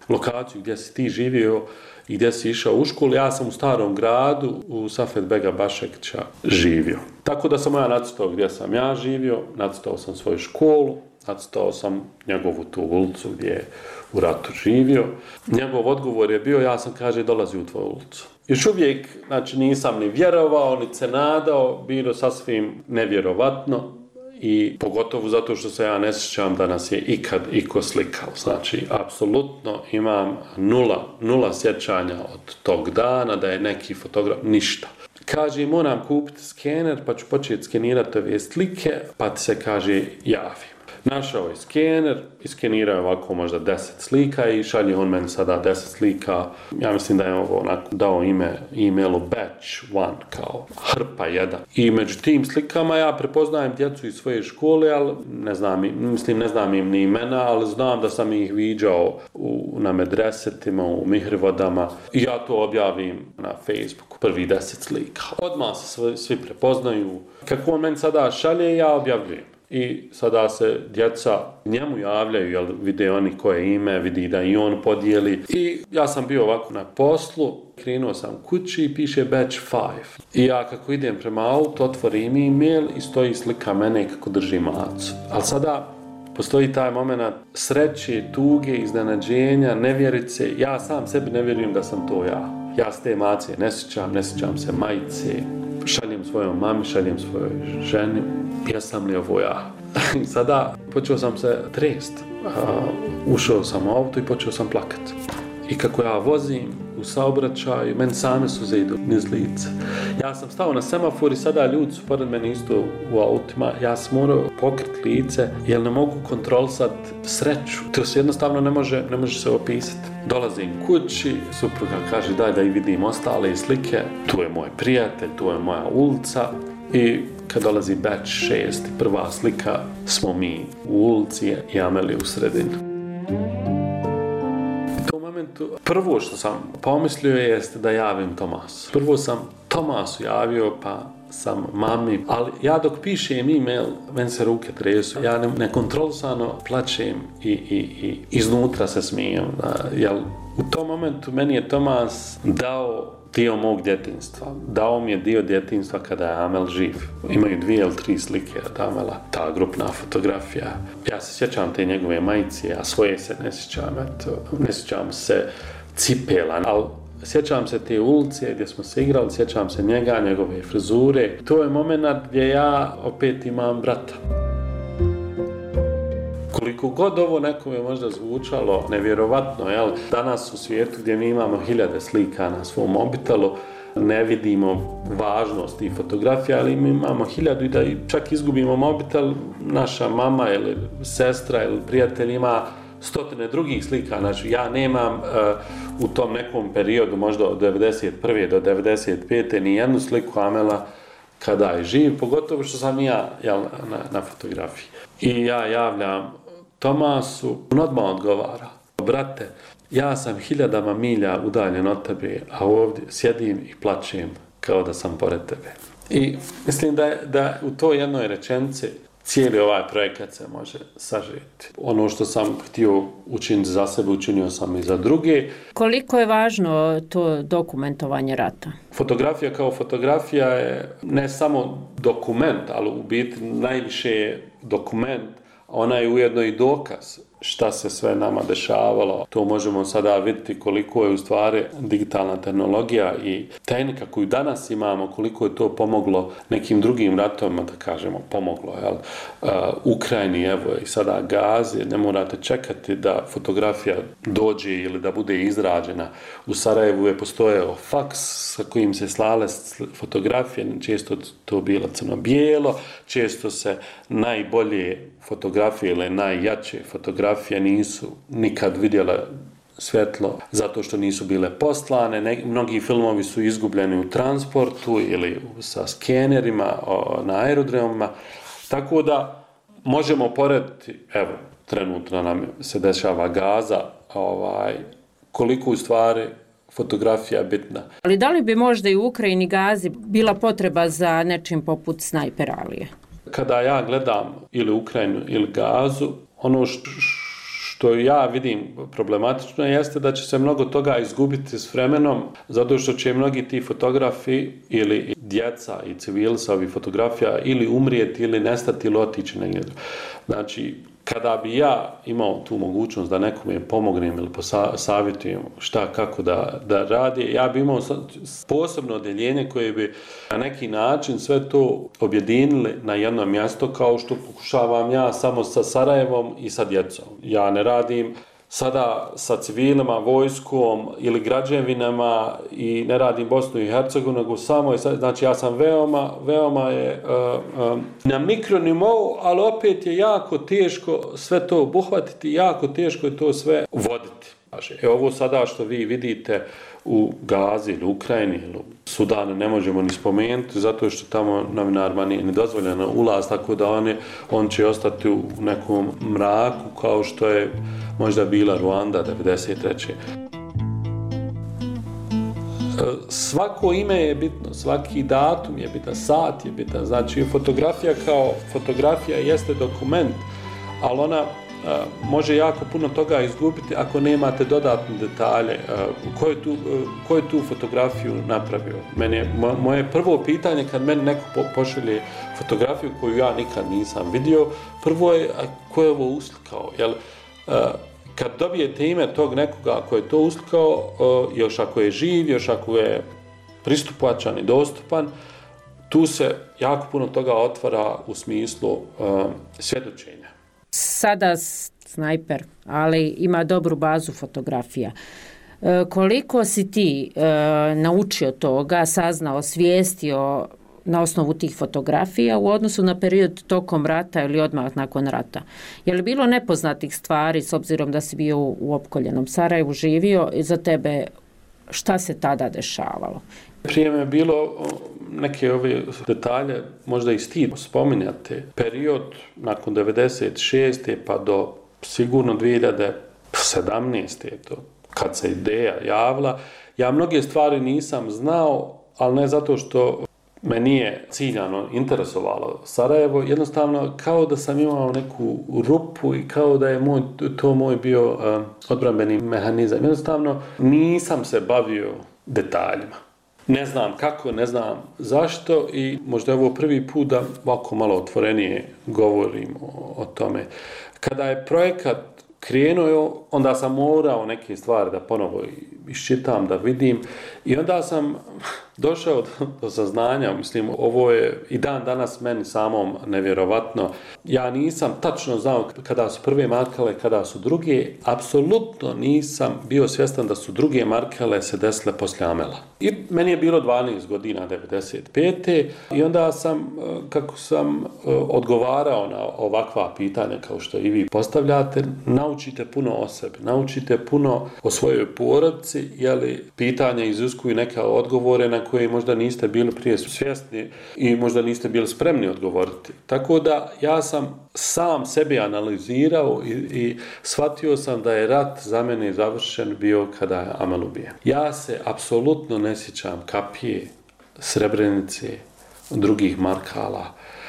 lokaciju gdje si ti živio i gdje si išao u školu. Ja sam u Starom gradu, u Safet Bega Bašekća živio. Tako da sam ja nacrtao gdje sam ja živio, nacrtao sam svoju školu, nacrtao sam njegovu tu ulicu gdje je u ratu živio. Njegov odgovor je bio, ja sam, kaže, dolazi u tvoju ulicu. Još uvijek, znači, nisam ni vjerovao, ni se nadao, bilo sasvim nevjerovatno i pogotovo zato što se ja ne sjećam da nas je ikad iko slikao. Znači, apsolutno imam nula, nula sjećanja od tog dana, da je neki fotograf, ništa. Kaže, moram kupiti skener, pa ću početi skenirati ove slike, pa ti se, kaže, javim. Našao je skener, iskenirao je ovako možda deset slika i šalje on meni sada deset slika. Ja mislim da je ovo onako dao ime e-mailu batch one, kao hrpa jedan. I među tim slikama ja prepoznajem djecu iz svoje škole, ali ne znam, mislim ne znam im ni imena, ali znam da sam ih viđao u, na medresetima, u mihrivodama i ja to objavim na Facebooku, prvi deset slika. Odmah se svi, svi prepoznaju. Kako on meni sada šalje, ja objavljujem. I sada se djeca njemu javljaju, jer vide oni koje ime, vidi da i on podijeli. I ja sam bio ovako na poslu, krenuo sam kući i piše batch five. I ja kako idem prema autu, otvorim e-mail i stoji slika mene kako drži macu. Ali sada postoji taj moment sreće, tuge, iznenađenja, nevjerice. Ja sam sebi ne vjerujem da sam to ja. Ja s te mace ne sjećam, ne sjećam se majice. Šaljem svojoj mami, šaljem svojoj ženi. Jesam li ovo ja? I sada počeo sam se trest. Uh, ušao sam u auto i počeo sam plakat. I kako ja vozim u saobraćaju, meni same suze idu niz lice. Ja sam stao na semafor i sada ljudi su pored mene isto u autima. Ja sam morao pokriti lice jer ne mogu kontrolisati sreću. To se jednostavno ne može, ne može se opisati. Dolazim kući, supruga kaže daj da i vidim ostale slike. Tu je moj prijatelj, tu je moja ulica. I kad dolazi batch šest, prva slika, smo mi u ulici i Amelija u sredini. U tom momentu, prvo što sam pomislio jeste da javim Tomasu. Prvo sam Tomasu javio, pa sam mami, ali ja dok pišem e-mail, meni se ruke tresu, ja ne, nekontrolisano plačem i, i, i iznutra se smijem. Jer u tom momentu meni je Tomas dao dio mog djetinjstva. Dao mi je dio djetinjstva kada je Amel živ. Imaju dvije ili tri slike od Amela, ta grupna fotografija. Ja se sjećam te njegove majice, a svoje se ne sjećam, eto, ne sjećam se cipela, ali sjećam se te ulice gdje smo se igrali, sjećam se njega, njegove frizure. To je moment gdje ja opet imam brata. Koliko god ovo nekome možda zvučalo nevjerovatno, jel? Danas u svijetu gdje mi imamo hiljade slika na svom mobitelu, ne vidimo važnost tih fotografija, ali mi imamo hiljadu i da čak izgubimo mobitel, naša mama ili sestra ili prijatelj ima stotine drugih slika. Znači, ja nemam uh, u tom nekom periodu, možda od devedeset prve do devedeset pete ni jednu sliku Amela kada je živ, pogotovo što sam ja jel, na, na fotografiji. I ja javljam Tomasu, on odmah odgovara. Brate, ja sam hiljadama milja udaljen od tebe, a ovdje sjedim i plačem kao da sam pored tebe. I mislim da, da u toj jednoj rečenici cijeli ovaj projekat se može sažeti. Ono što sam htio učiniti za sebe, učinio sam i za druge. Koliko je važno to dokumentovanje rata? Fotografija kao fotografija je ne samo dokument, ali u biti najviše je dokument, ona je ujedno i dokaz šta se sve nama dešavalo. To možemo sada vidjeti koliko je u stvari digitalna tehnologija i tehnika koju danas imamo, koliko je to pomoglo nekim drugim ratovima, da kažemo, pomoglo. Jel? Uh, Ukrajini, evo i sada Gazi, ne morate čekati da fotografija dođe ili da bude izrađena. U Sarajevu je postojao faks sa kojim se slale fotografije, često to bilo crno-bijelo, često se najbolje fotografije ili najjače fotografije nisu nikad vidjele svjetlo zato što nisu bile poslane. Ne, mnogi filmovi su izgubljeni u transportu ili sa skenerima o, na aerodromima. Tako da možemo porediti, evo, trenutno nam se dešava Gaza, ovaj, koliko u stvari fotografija bitna. Ali da li bi možda i u Ukrajini Gazi bila potreba za nečim poput Snajper Alije? Kada ja gledam ili Ukrajinu ili Gazu, ono što ja vidim problematično jeste da će se mnogo toga izgubiti s vremenom, zato što će mnogi ti fotografi ili djeca i civili sa ovih fotografija ili umrijeti ili nestati ili otići negdje. Znači, kada bi ja imao tu mogućnost da nekome pomognem ili savjetujem šta, kako da, da radi, ja bi imao posebno odjeljenje koje bi na neki način sve to objedinili na jedno mjesto, kao što pokušavam ja samo sa Sarajevom i sa djecom. Ja ne radim sada sa civilima, vojskom ili građevinama i ne radim Bosnu i Hercegovinu, nego samo je, znači ja sam veoma, veoma je uh, um, na mikronivou, ali opet je jako teško sve to obuhvatiti, jako teško je to sve voditi. E ovo sada što vi vidite u Gazi ili Ukrajini ili u Sudanu ne možemo ni spomenuti, zato što tamo novinarima nije ni dozvoljeno ulaz, tako da on, je, on će ostati u nekom mraku kao što je možda bila Ruanda devedeset treće Svako ime je bitno, svaki datum je bitan, sat je bitan, znači fotografija kao fotografija jeste dokument, ali ona Uh, može jako puno toga izgubiti ako nemate dodatne detalje. Uh, ko, je tu, uh, ko je tu fotografiju napravio? Meni je, mo, moje prvo pitanje kad meni neko po, pošalje fotografiju koju ja nikad nisam vidio, prvo je a, ko je ovo uslikao? Jel, uh, kad dobijete ime tog nekoga ko je to uslikao, uh, još ako je živ, još ako je pristupačan i dostupan, tu se jako puno toga otvara u smislu uh, svjedočenja. Sada snajper, ali ima dobru bazu fotografija. E, koliko si ti e, naučio toga, saznao, svijestio na osnovu tih fotografija u odnosu na period tokom rata ili odmah nakon rata? Je li bilo nepoznatih stvari, s obzirom da si bio u, u opkoljenom Sarajevu, živio, i za tebe šta se tada dešavalo? Prije me je bilo neke ove detalje, možda i stid spominjate, period nakon devedeset šeste pa do sigurno dvije hiljade sedamnaeste to, kad se ideja javila, ja mnoge stvari nisam znao, ali ne zato što me nije ciljano interesovalo Sarajevo, jednostavno kao da sam imao neku rupu i kao da je moj, to moj bio uh, odbrambeni mehanizam. Jednostavno nisam se bavio detaljima. Ne znam kako, ne znam zašto i možda je ovo prvi put da ovako malo otvorenije govorim o, o tome. Kada je projekat krenuo, onda sam morao neke stvari da ponovo iščitam, da vidim i onda sam došao do, do saznanja, mislim, ovo je i dan danas meni samom nevjerovatno. Ja nisam tačno znao kada su prve markale, kada su druge, apsolutno nisam bio svjestan da su druge markale se desile poslije Amela. I meni je bilo dvanaest godina, devedeset pete i onda sam, kako sam odgovarao na ovakva pitanja kao što i vi postavljate, naučite puno o sebi, naučite puno o svojoj porodici, jeli pitanja iziskuju neke odgovore na koje možda niste bili prije svjesni i možda niste bili spremni odgovoriti. Tako da ja sam sam sebi analizirao i, i shvatio sam da je rat za mene završen bio kada je Amel ubijen. Ja se apsolutno ne sjećam Kapije, Srebrenice, drugih markala.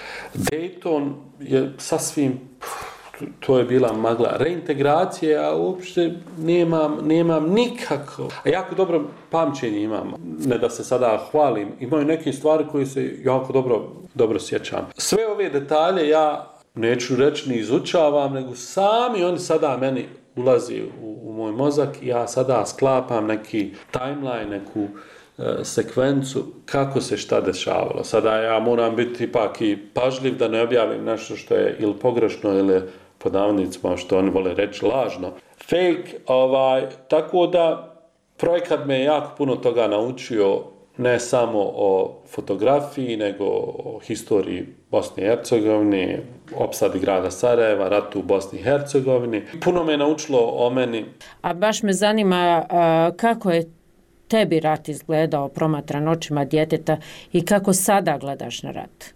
Dayton je sasvim, to je bila magla. Reintegracije, a uopšte nemam, nemam nikako. A jako dobro pamćenje imam. Ne da se sada hvalim. Imaju neke stvari koje se jako dobro, dobro sjećam. Sve ove detalje ja neću reći ni izučavam, nego sami oni sada meni ulazi u, u moj mozak i ja sada sklapam neki timeline, neku e, sekvencu kako se šta dešavalo. Sada ja moram biti ipak i pažljiv da ne objavim nešto što je ili pogrešno ili pod navodnicima što oni vole reći lažno. Fake, ovaj, tako da projekat me jako puno toga naučio, ne samo o fotografiji, nego o historiji Bosne i Hercegovine, opsadi grada Sarajeva, ratu u Bosni i Hercegovini. Puno me je naučilo o meni. A baš me zanima a, kako je tebi rat izgledao promatran očima djeteta i kako sada gledaš na rat?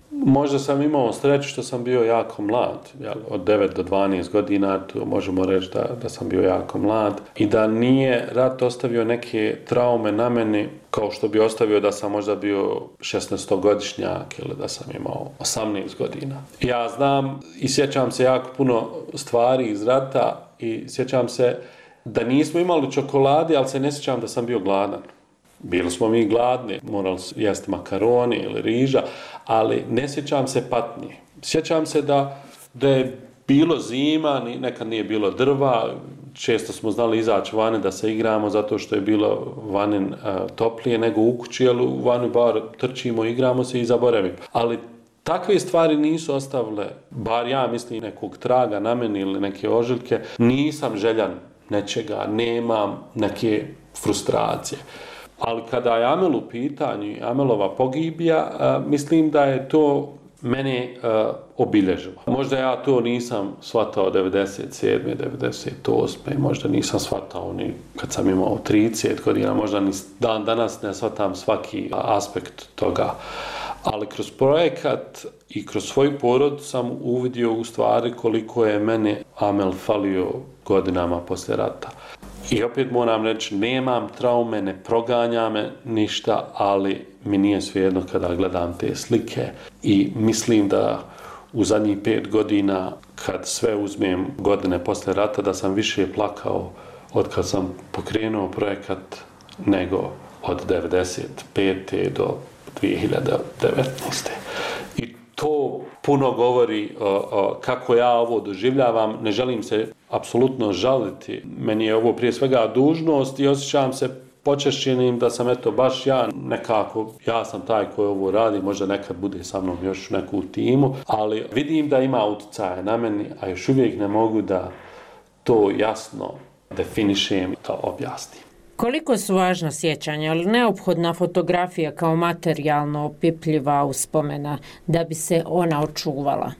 Možda sam imao sreću što sam bio jako mlad, jel? Od devet do dvanaest godina, tu možemo reći da, da sam bio jako mlad i da nije rat ostavio neke traume na meni kao što bi ostavio da sam možda bio šesnaestogodišnjak ili da sam imao osamnaest godina. Ja znam i sjećam se jako puno stvari iz rata i sjećam se da nismo imali čokolade, ali se ne sjećam da sam bio gladan. Bili smo mi gladni, morali jesti makaroni ili riža, ali ne sjećam se patnje. Sjećam se da, da je bilo zima, nekad nije bilo drva, često smo znali izaći vani da se igramo zato što je bilo vani uh, toplije nego u kući, ali u vani bar trčimo, igramo se i zaboravimo. Ali takve stvari nisu ostavile, bar ja mislim, nekog traga na meni ili neke ožiljke. Nisam željan nečega, nemam neke frustracije. Ali kada je Amel u pitanju, Amelova pogibija, uh, mislim da je to mene uh, obilježilo. Možda ja to nisam shvatao devedeset sedme, devedeset osme, možda nisam shvatao ni kad sam imao trideset godina, možda ni dan danas ne shvatam svaki aspekt toga. Ali kroz projekat i kroz svoju porod sam uvidio u stvari koliko je mene Amel falio godinama poslije rata. I opet moram reći, nemam traume, ne proganja me ništa, ali mi nije svejedno kada gledam te slike i mislim da u zadnjih pet godina, kad sve uzmem godine poslije rata, da sam više plakao od kad sam pokrenuo projekat nego od devedeset pete do dvije hiljade devetnaeste. I to puno govori o, o, kako ja ovo doživljavam. Ne želim se apsolutno žaliti. Meni je ovo prije svega dužnost i osjećam se počešćenim da sam eto baš ja nekako, ja sam taj koji ovo radi, možda nekad bude sa mnom još neku timu, ali vidim da ima utjecaja na meni, a još uvijek ne mogu da to jasno definišem i da objasnim. Koliko su važna sjećanja, ali neophodna fotografija kao materijalno opipljiva uspomena da bi se ona očuvala?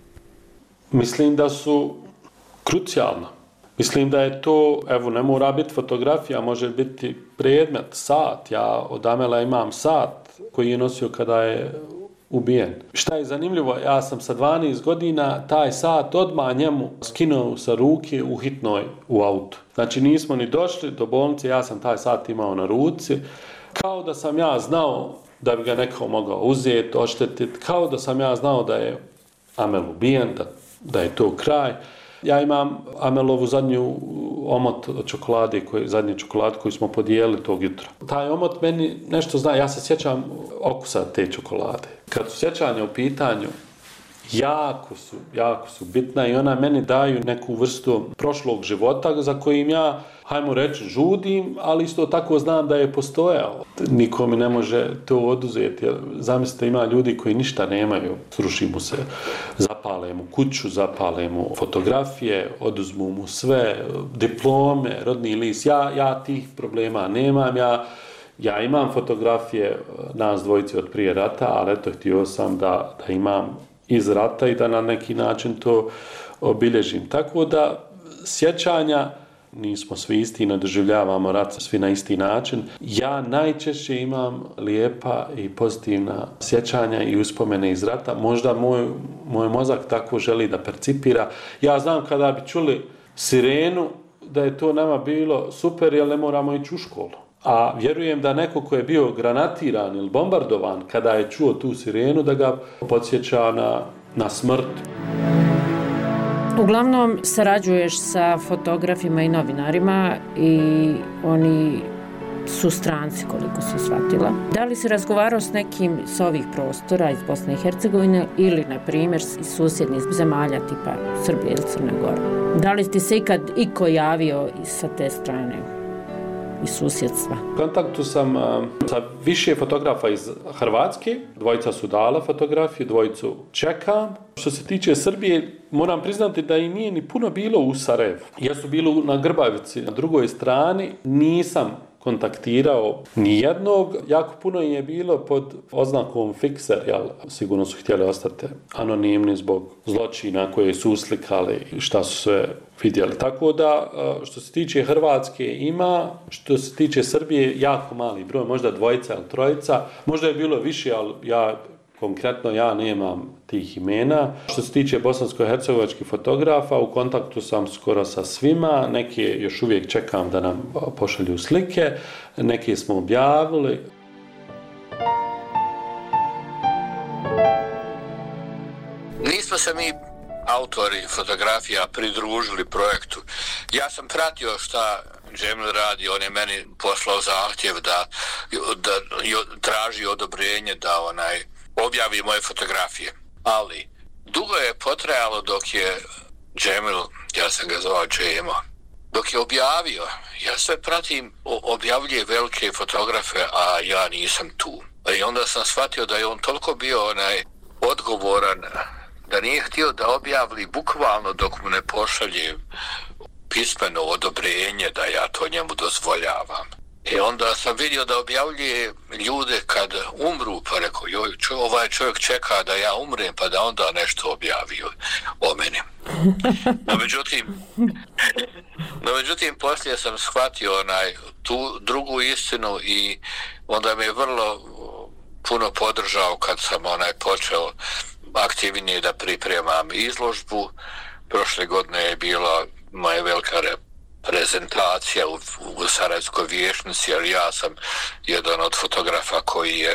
Mislim da su krucijalna. Mislim da je to, evo, ne mora biti fotografija, može biti predmet, sat. Ja od Amela imam sat koji je nosio kada je ubijen. Šta je zanimljivo, ja sam sa dvanaest godina taj sat odmah njemu skinuo sa ruke u hitnoj u autu. Znači nismo ni došli do bolnice, ja sam taj sat imao na ruci, kao da sam ja znao da bi ga neko mogao uzeti, oštetiti, kao da sam ja znao da je Amel ubijen, da, da je to kraj. Ja imam Amelovu zadnju omot od čokolade, koji, zadnji čokolad koji smo podijelili tog jutra. Taj omot meni nešto zna, ja se sjećam okusa te čokolade. Kad su sjećanja u pitanju, jako su, jako su bitna i ona meni daju neku vrstu prošlog života za kojim ja, hajmo reći, žudim, ali isto tako znam da je postojao. Niko mi ne može to oduzeti. Zamislite, ima ljudi koji ništa nemaju, sruši mu se, zapale mu kuću, zapale mu fotografije, oduzmu mu sve, diplome, rodni list. Ja, ja tih problema nemam, ja Ja imam fotografije nas dvojice od prije rata, ali eto, htio sam da, da imam iz rata i da na neki način to obilježim. Tako da sjećanja, nismo svi isti, ne doživljavamo rat svi na isti način. Ja najčešće imam lijepa i pozitivna sjećanja i uspomene iz rata. Možda moj, moj mozak tako želi da percipira. Ja znam kada bi čuli sirenu da je to nama bilo super, jer ne moramo ići u školu. A vjerujem da neko ko je bio granatiran ili bombardovan, kada je čuo tu sirenu, da ga podsjeća na, na smrt. Uglavnom sarađuješ sa fotografima i novinarima i oni su stranci, koliko se shvatila. Da li si razgovarao s nekim s ovih prostora iz Bosne i Hercegovine ili, na primjer, iz susjednih zemalja tipa Srbije ili Crne Gore? Da li ti se ikad iko javio sa te strane i susjedstva? U kontaktu sam uh, sa više fotografa iz Hrvatske, dvojica su dala fotografije, dvojicu čekam. Što se tiče Srbije, moram priznati da i nije ni puno bilo u Sarajevu. Ja su bili na Grbavici, na drugoj strani, nisam kontaktirao nijednog. Jako puno je bilo pod oznakom fikser, jel, sigurno su htjeli ostati anonimni zbog zločina koje su uslikali i šta su sve vidjeli. Tako da, što se tiče Hrvatske ima, što se tiče Srbije, jako mali broj, možda dvojica ili trojica, možda je bilo više, ali ja Konkretno ja nemam tih imena. Što se tiče bosansko-hercegovačkih fotografa, u kontaktu sam skoro sa svima, neke još uvijek čekam da nam pošalju slike, neke smo objavili. Nismo se mi autori fotografija pridružili projektu. Ja sam pratio šta Džemil radi, on je meni poslao zahtjev da, da traži odobrenje da onaj objavi moje fotografije. Ali dugo je potrajalo dok je Džemil, ja sam ga zvao Džemo, dok je objavio. Ja sve pratim, objavljuje velike fotografe, a ja nisam tu. I onda sam shvatio da je on toliko bio onaj odgovoran, da nije htio da objavili bukvalno dok mu ne pošalje pismeno odobrenje da ja to njemu dozvoljavam. I onda sam vidio da objavljuje ljude kad umru, pa rekao, joj, čo, ovaj čovjek čeka da ja umrem, pa da onda nešto objavi o meni. No međutim, no međutim, poslije sam shvatio onaj, tu drugu istinu i onda me je vrlo puno podržao kad sam onaj počeo aktivnije da pripremam izložbu. Prošle godine je bila moja velika prezentacija u, u Sarajevskoj vijećnici, jer ja sam jedan od fotografa koji je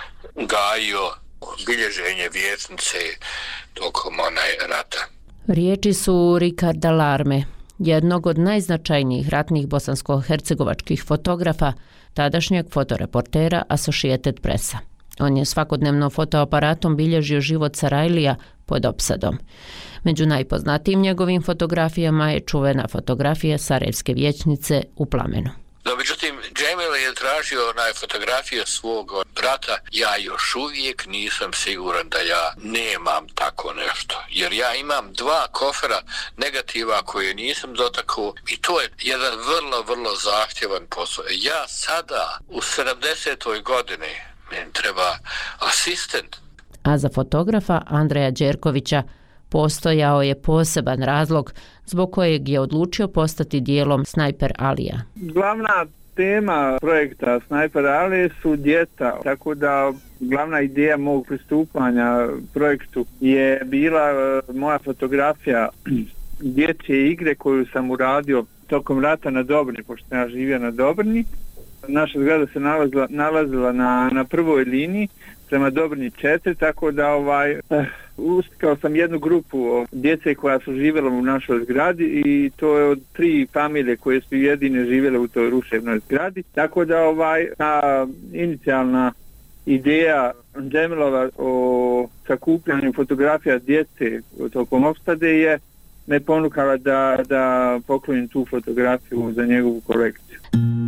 gajio bilježenje vijećnice tokom onaj rata. Riječi su Ricarda Larme, jednog od najznačajnijih ratnih bosansko-hercegovačkih fotografa, tadašnjeg fotoreportera Associated Pressa. On je svakodnevno fotoaparatom bilježio život Sarajlija pod opsadom. Među najpoznatijim njegovim fotografijama je čuvena fotografija Sarajevske vijećnice u plamenu. No, međutim, Džemil je tražio onaj fotografije svog brata. Ja još uvijek nisam siguran da ja nemam tako nešto. Jer ja imam dva kofera negativa koje nisam dotakao i to je jedan vrlo, vrlo zahtjevan posao. Ja sada u sedamdesetoj godini meni treba asistent. A za fotografa Andreja Đerkovića postojao je poseban razlog zbog kojeg je odlučio postati dijelom Snajper Alija. Glavna tema projekta Snajper Alije su djeca, tako da glavna ideja mog pristupanja projektu je bila moja fotografija dječje igre koju sam uradio tokom rata na Dobrni, pošto sam ja živio na Dobrni. Naša zgrada se nalazila, nalazila na, na prvoj liniji prema Dobrni četiri, tako da ovaj, eh, ustikao sam jednu grupu djece koja su živjela u našoj zgradi i to je od tri familije koje su jedine živjele u toj ruševnoj zgradi. Tako da ovaj, ta inicijalna ideja Džemilova o sakupljanju fotografija djece tokom opsade je me ponukala da, da poklonim tu fotografiju za njegovu kolekciju.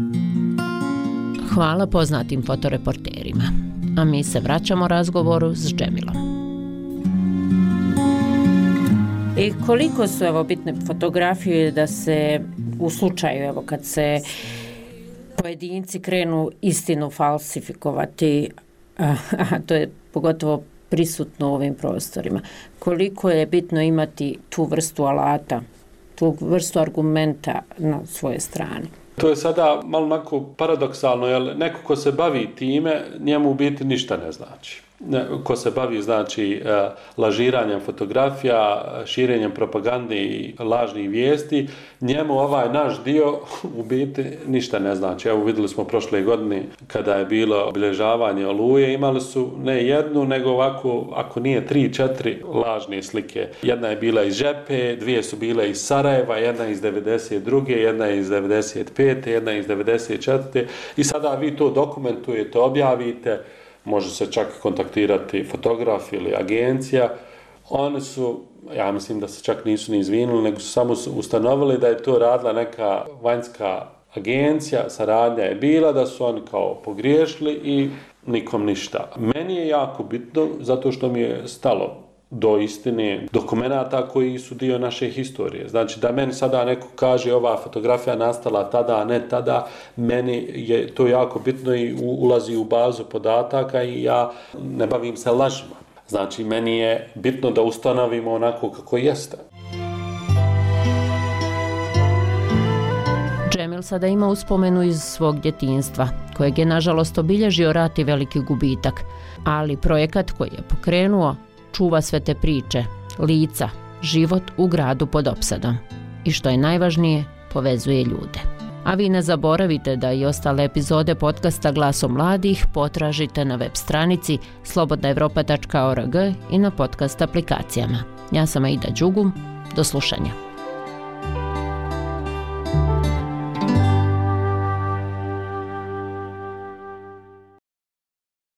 Hvala poznatim fotoreporterima. A mi se vraćamo razgovoru s Džemilom. I koliko su evo bitne fotografije da se u slučaju evo kad se pojedinci krenu istinu falsifikovati, a, a to je pogotovo prisutno u ovim prostorima. Koliko je bitno imati tu vrstu alata, tu vrstu argumenta na svoje strane? To je sada malo onako paradoksalno, jer neko ko se bavi time, njemu u biti ništa ne znači. Ko se bavi, znači, lažiranjem fotografija, širenjem propagande i lažnih vijesti, njemu ovaj naš dio u biti ništa ne znači. Evo vidjeli smo prošle godine kada je bilo obilježavanje Oluje, imali su ne jednu, nego ovako, ako nije tri, četiri lažne slike. Jedna je bila iz Žepe, dvije su bile iz Sarajeva, jedna iz devedeset druge, jedna iz devedeset pete, jedna iz devedeset četvrte i sada vi to dokumentujete, objavite, može se čak kontaktirati fotograf ili agencija. Oni su, ja mislim da se čak nisu ni izvinuli, nego su samo ustanovili da je to radila neka vanjska agencija, saradnja je bila, da su oni kao pogriješili i nikom ništa. Meni je jako bitno, zato što mi je stalo do istine dokumenata koji su dio naše historije. Znači da meni sada neko kaže ova fotografija nastala tada, a ne tada, meni je to jako bitno i ulazi u bazu podataka i ja ne bavim se lažima. Znači meni je bitno da ustanovimo onako kako jeste. Džemil sada ima uspomenu iz svog djetinjstva, kojeg je nažalost obilježio rat i veliki gubitak, ali projekat koji je pokrenuo čuva sve te priče, lica, život u gradu pod opsadom i što je najvažnije, povezuje ljude. A vi ne zaboravite da i ostale epizode podcasta Glasom mladih potražite na web stranici slobodna evropa tačka org i na podcast aplikacijama. Ja sam Aida Đugum, do slušanja.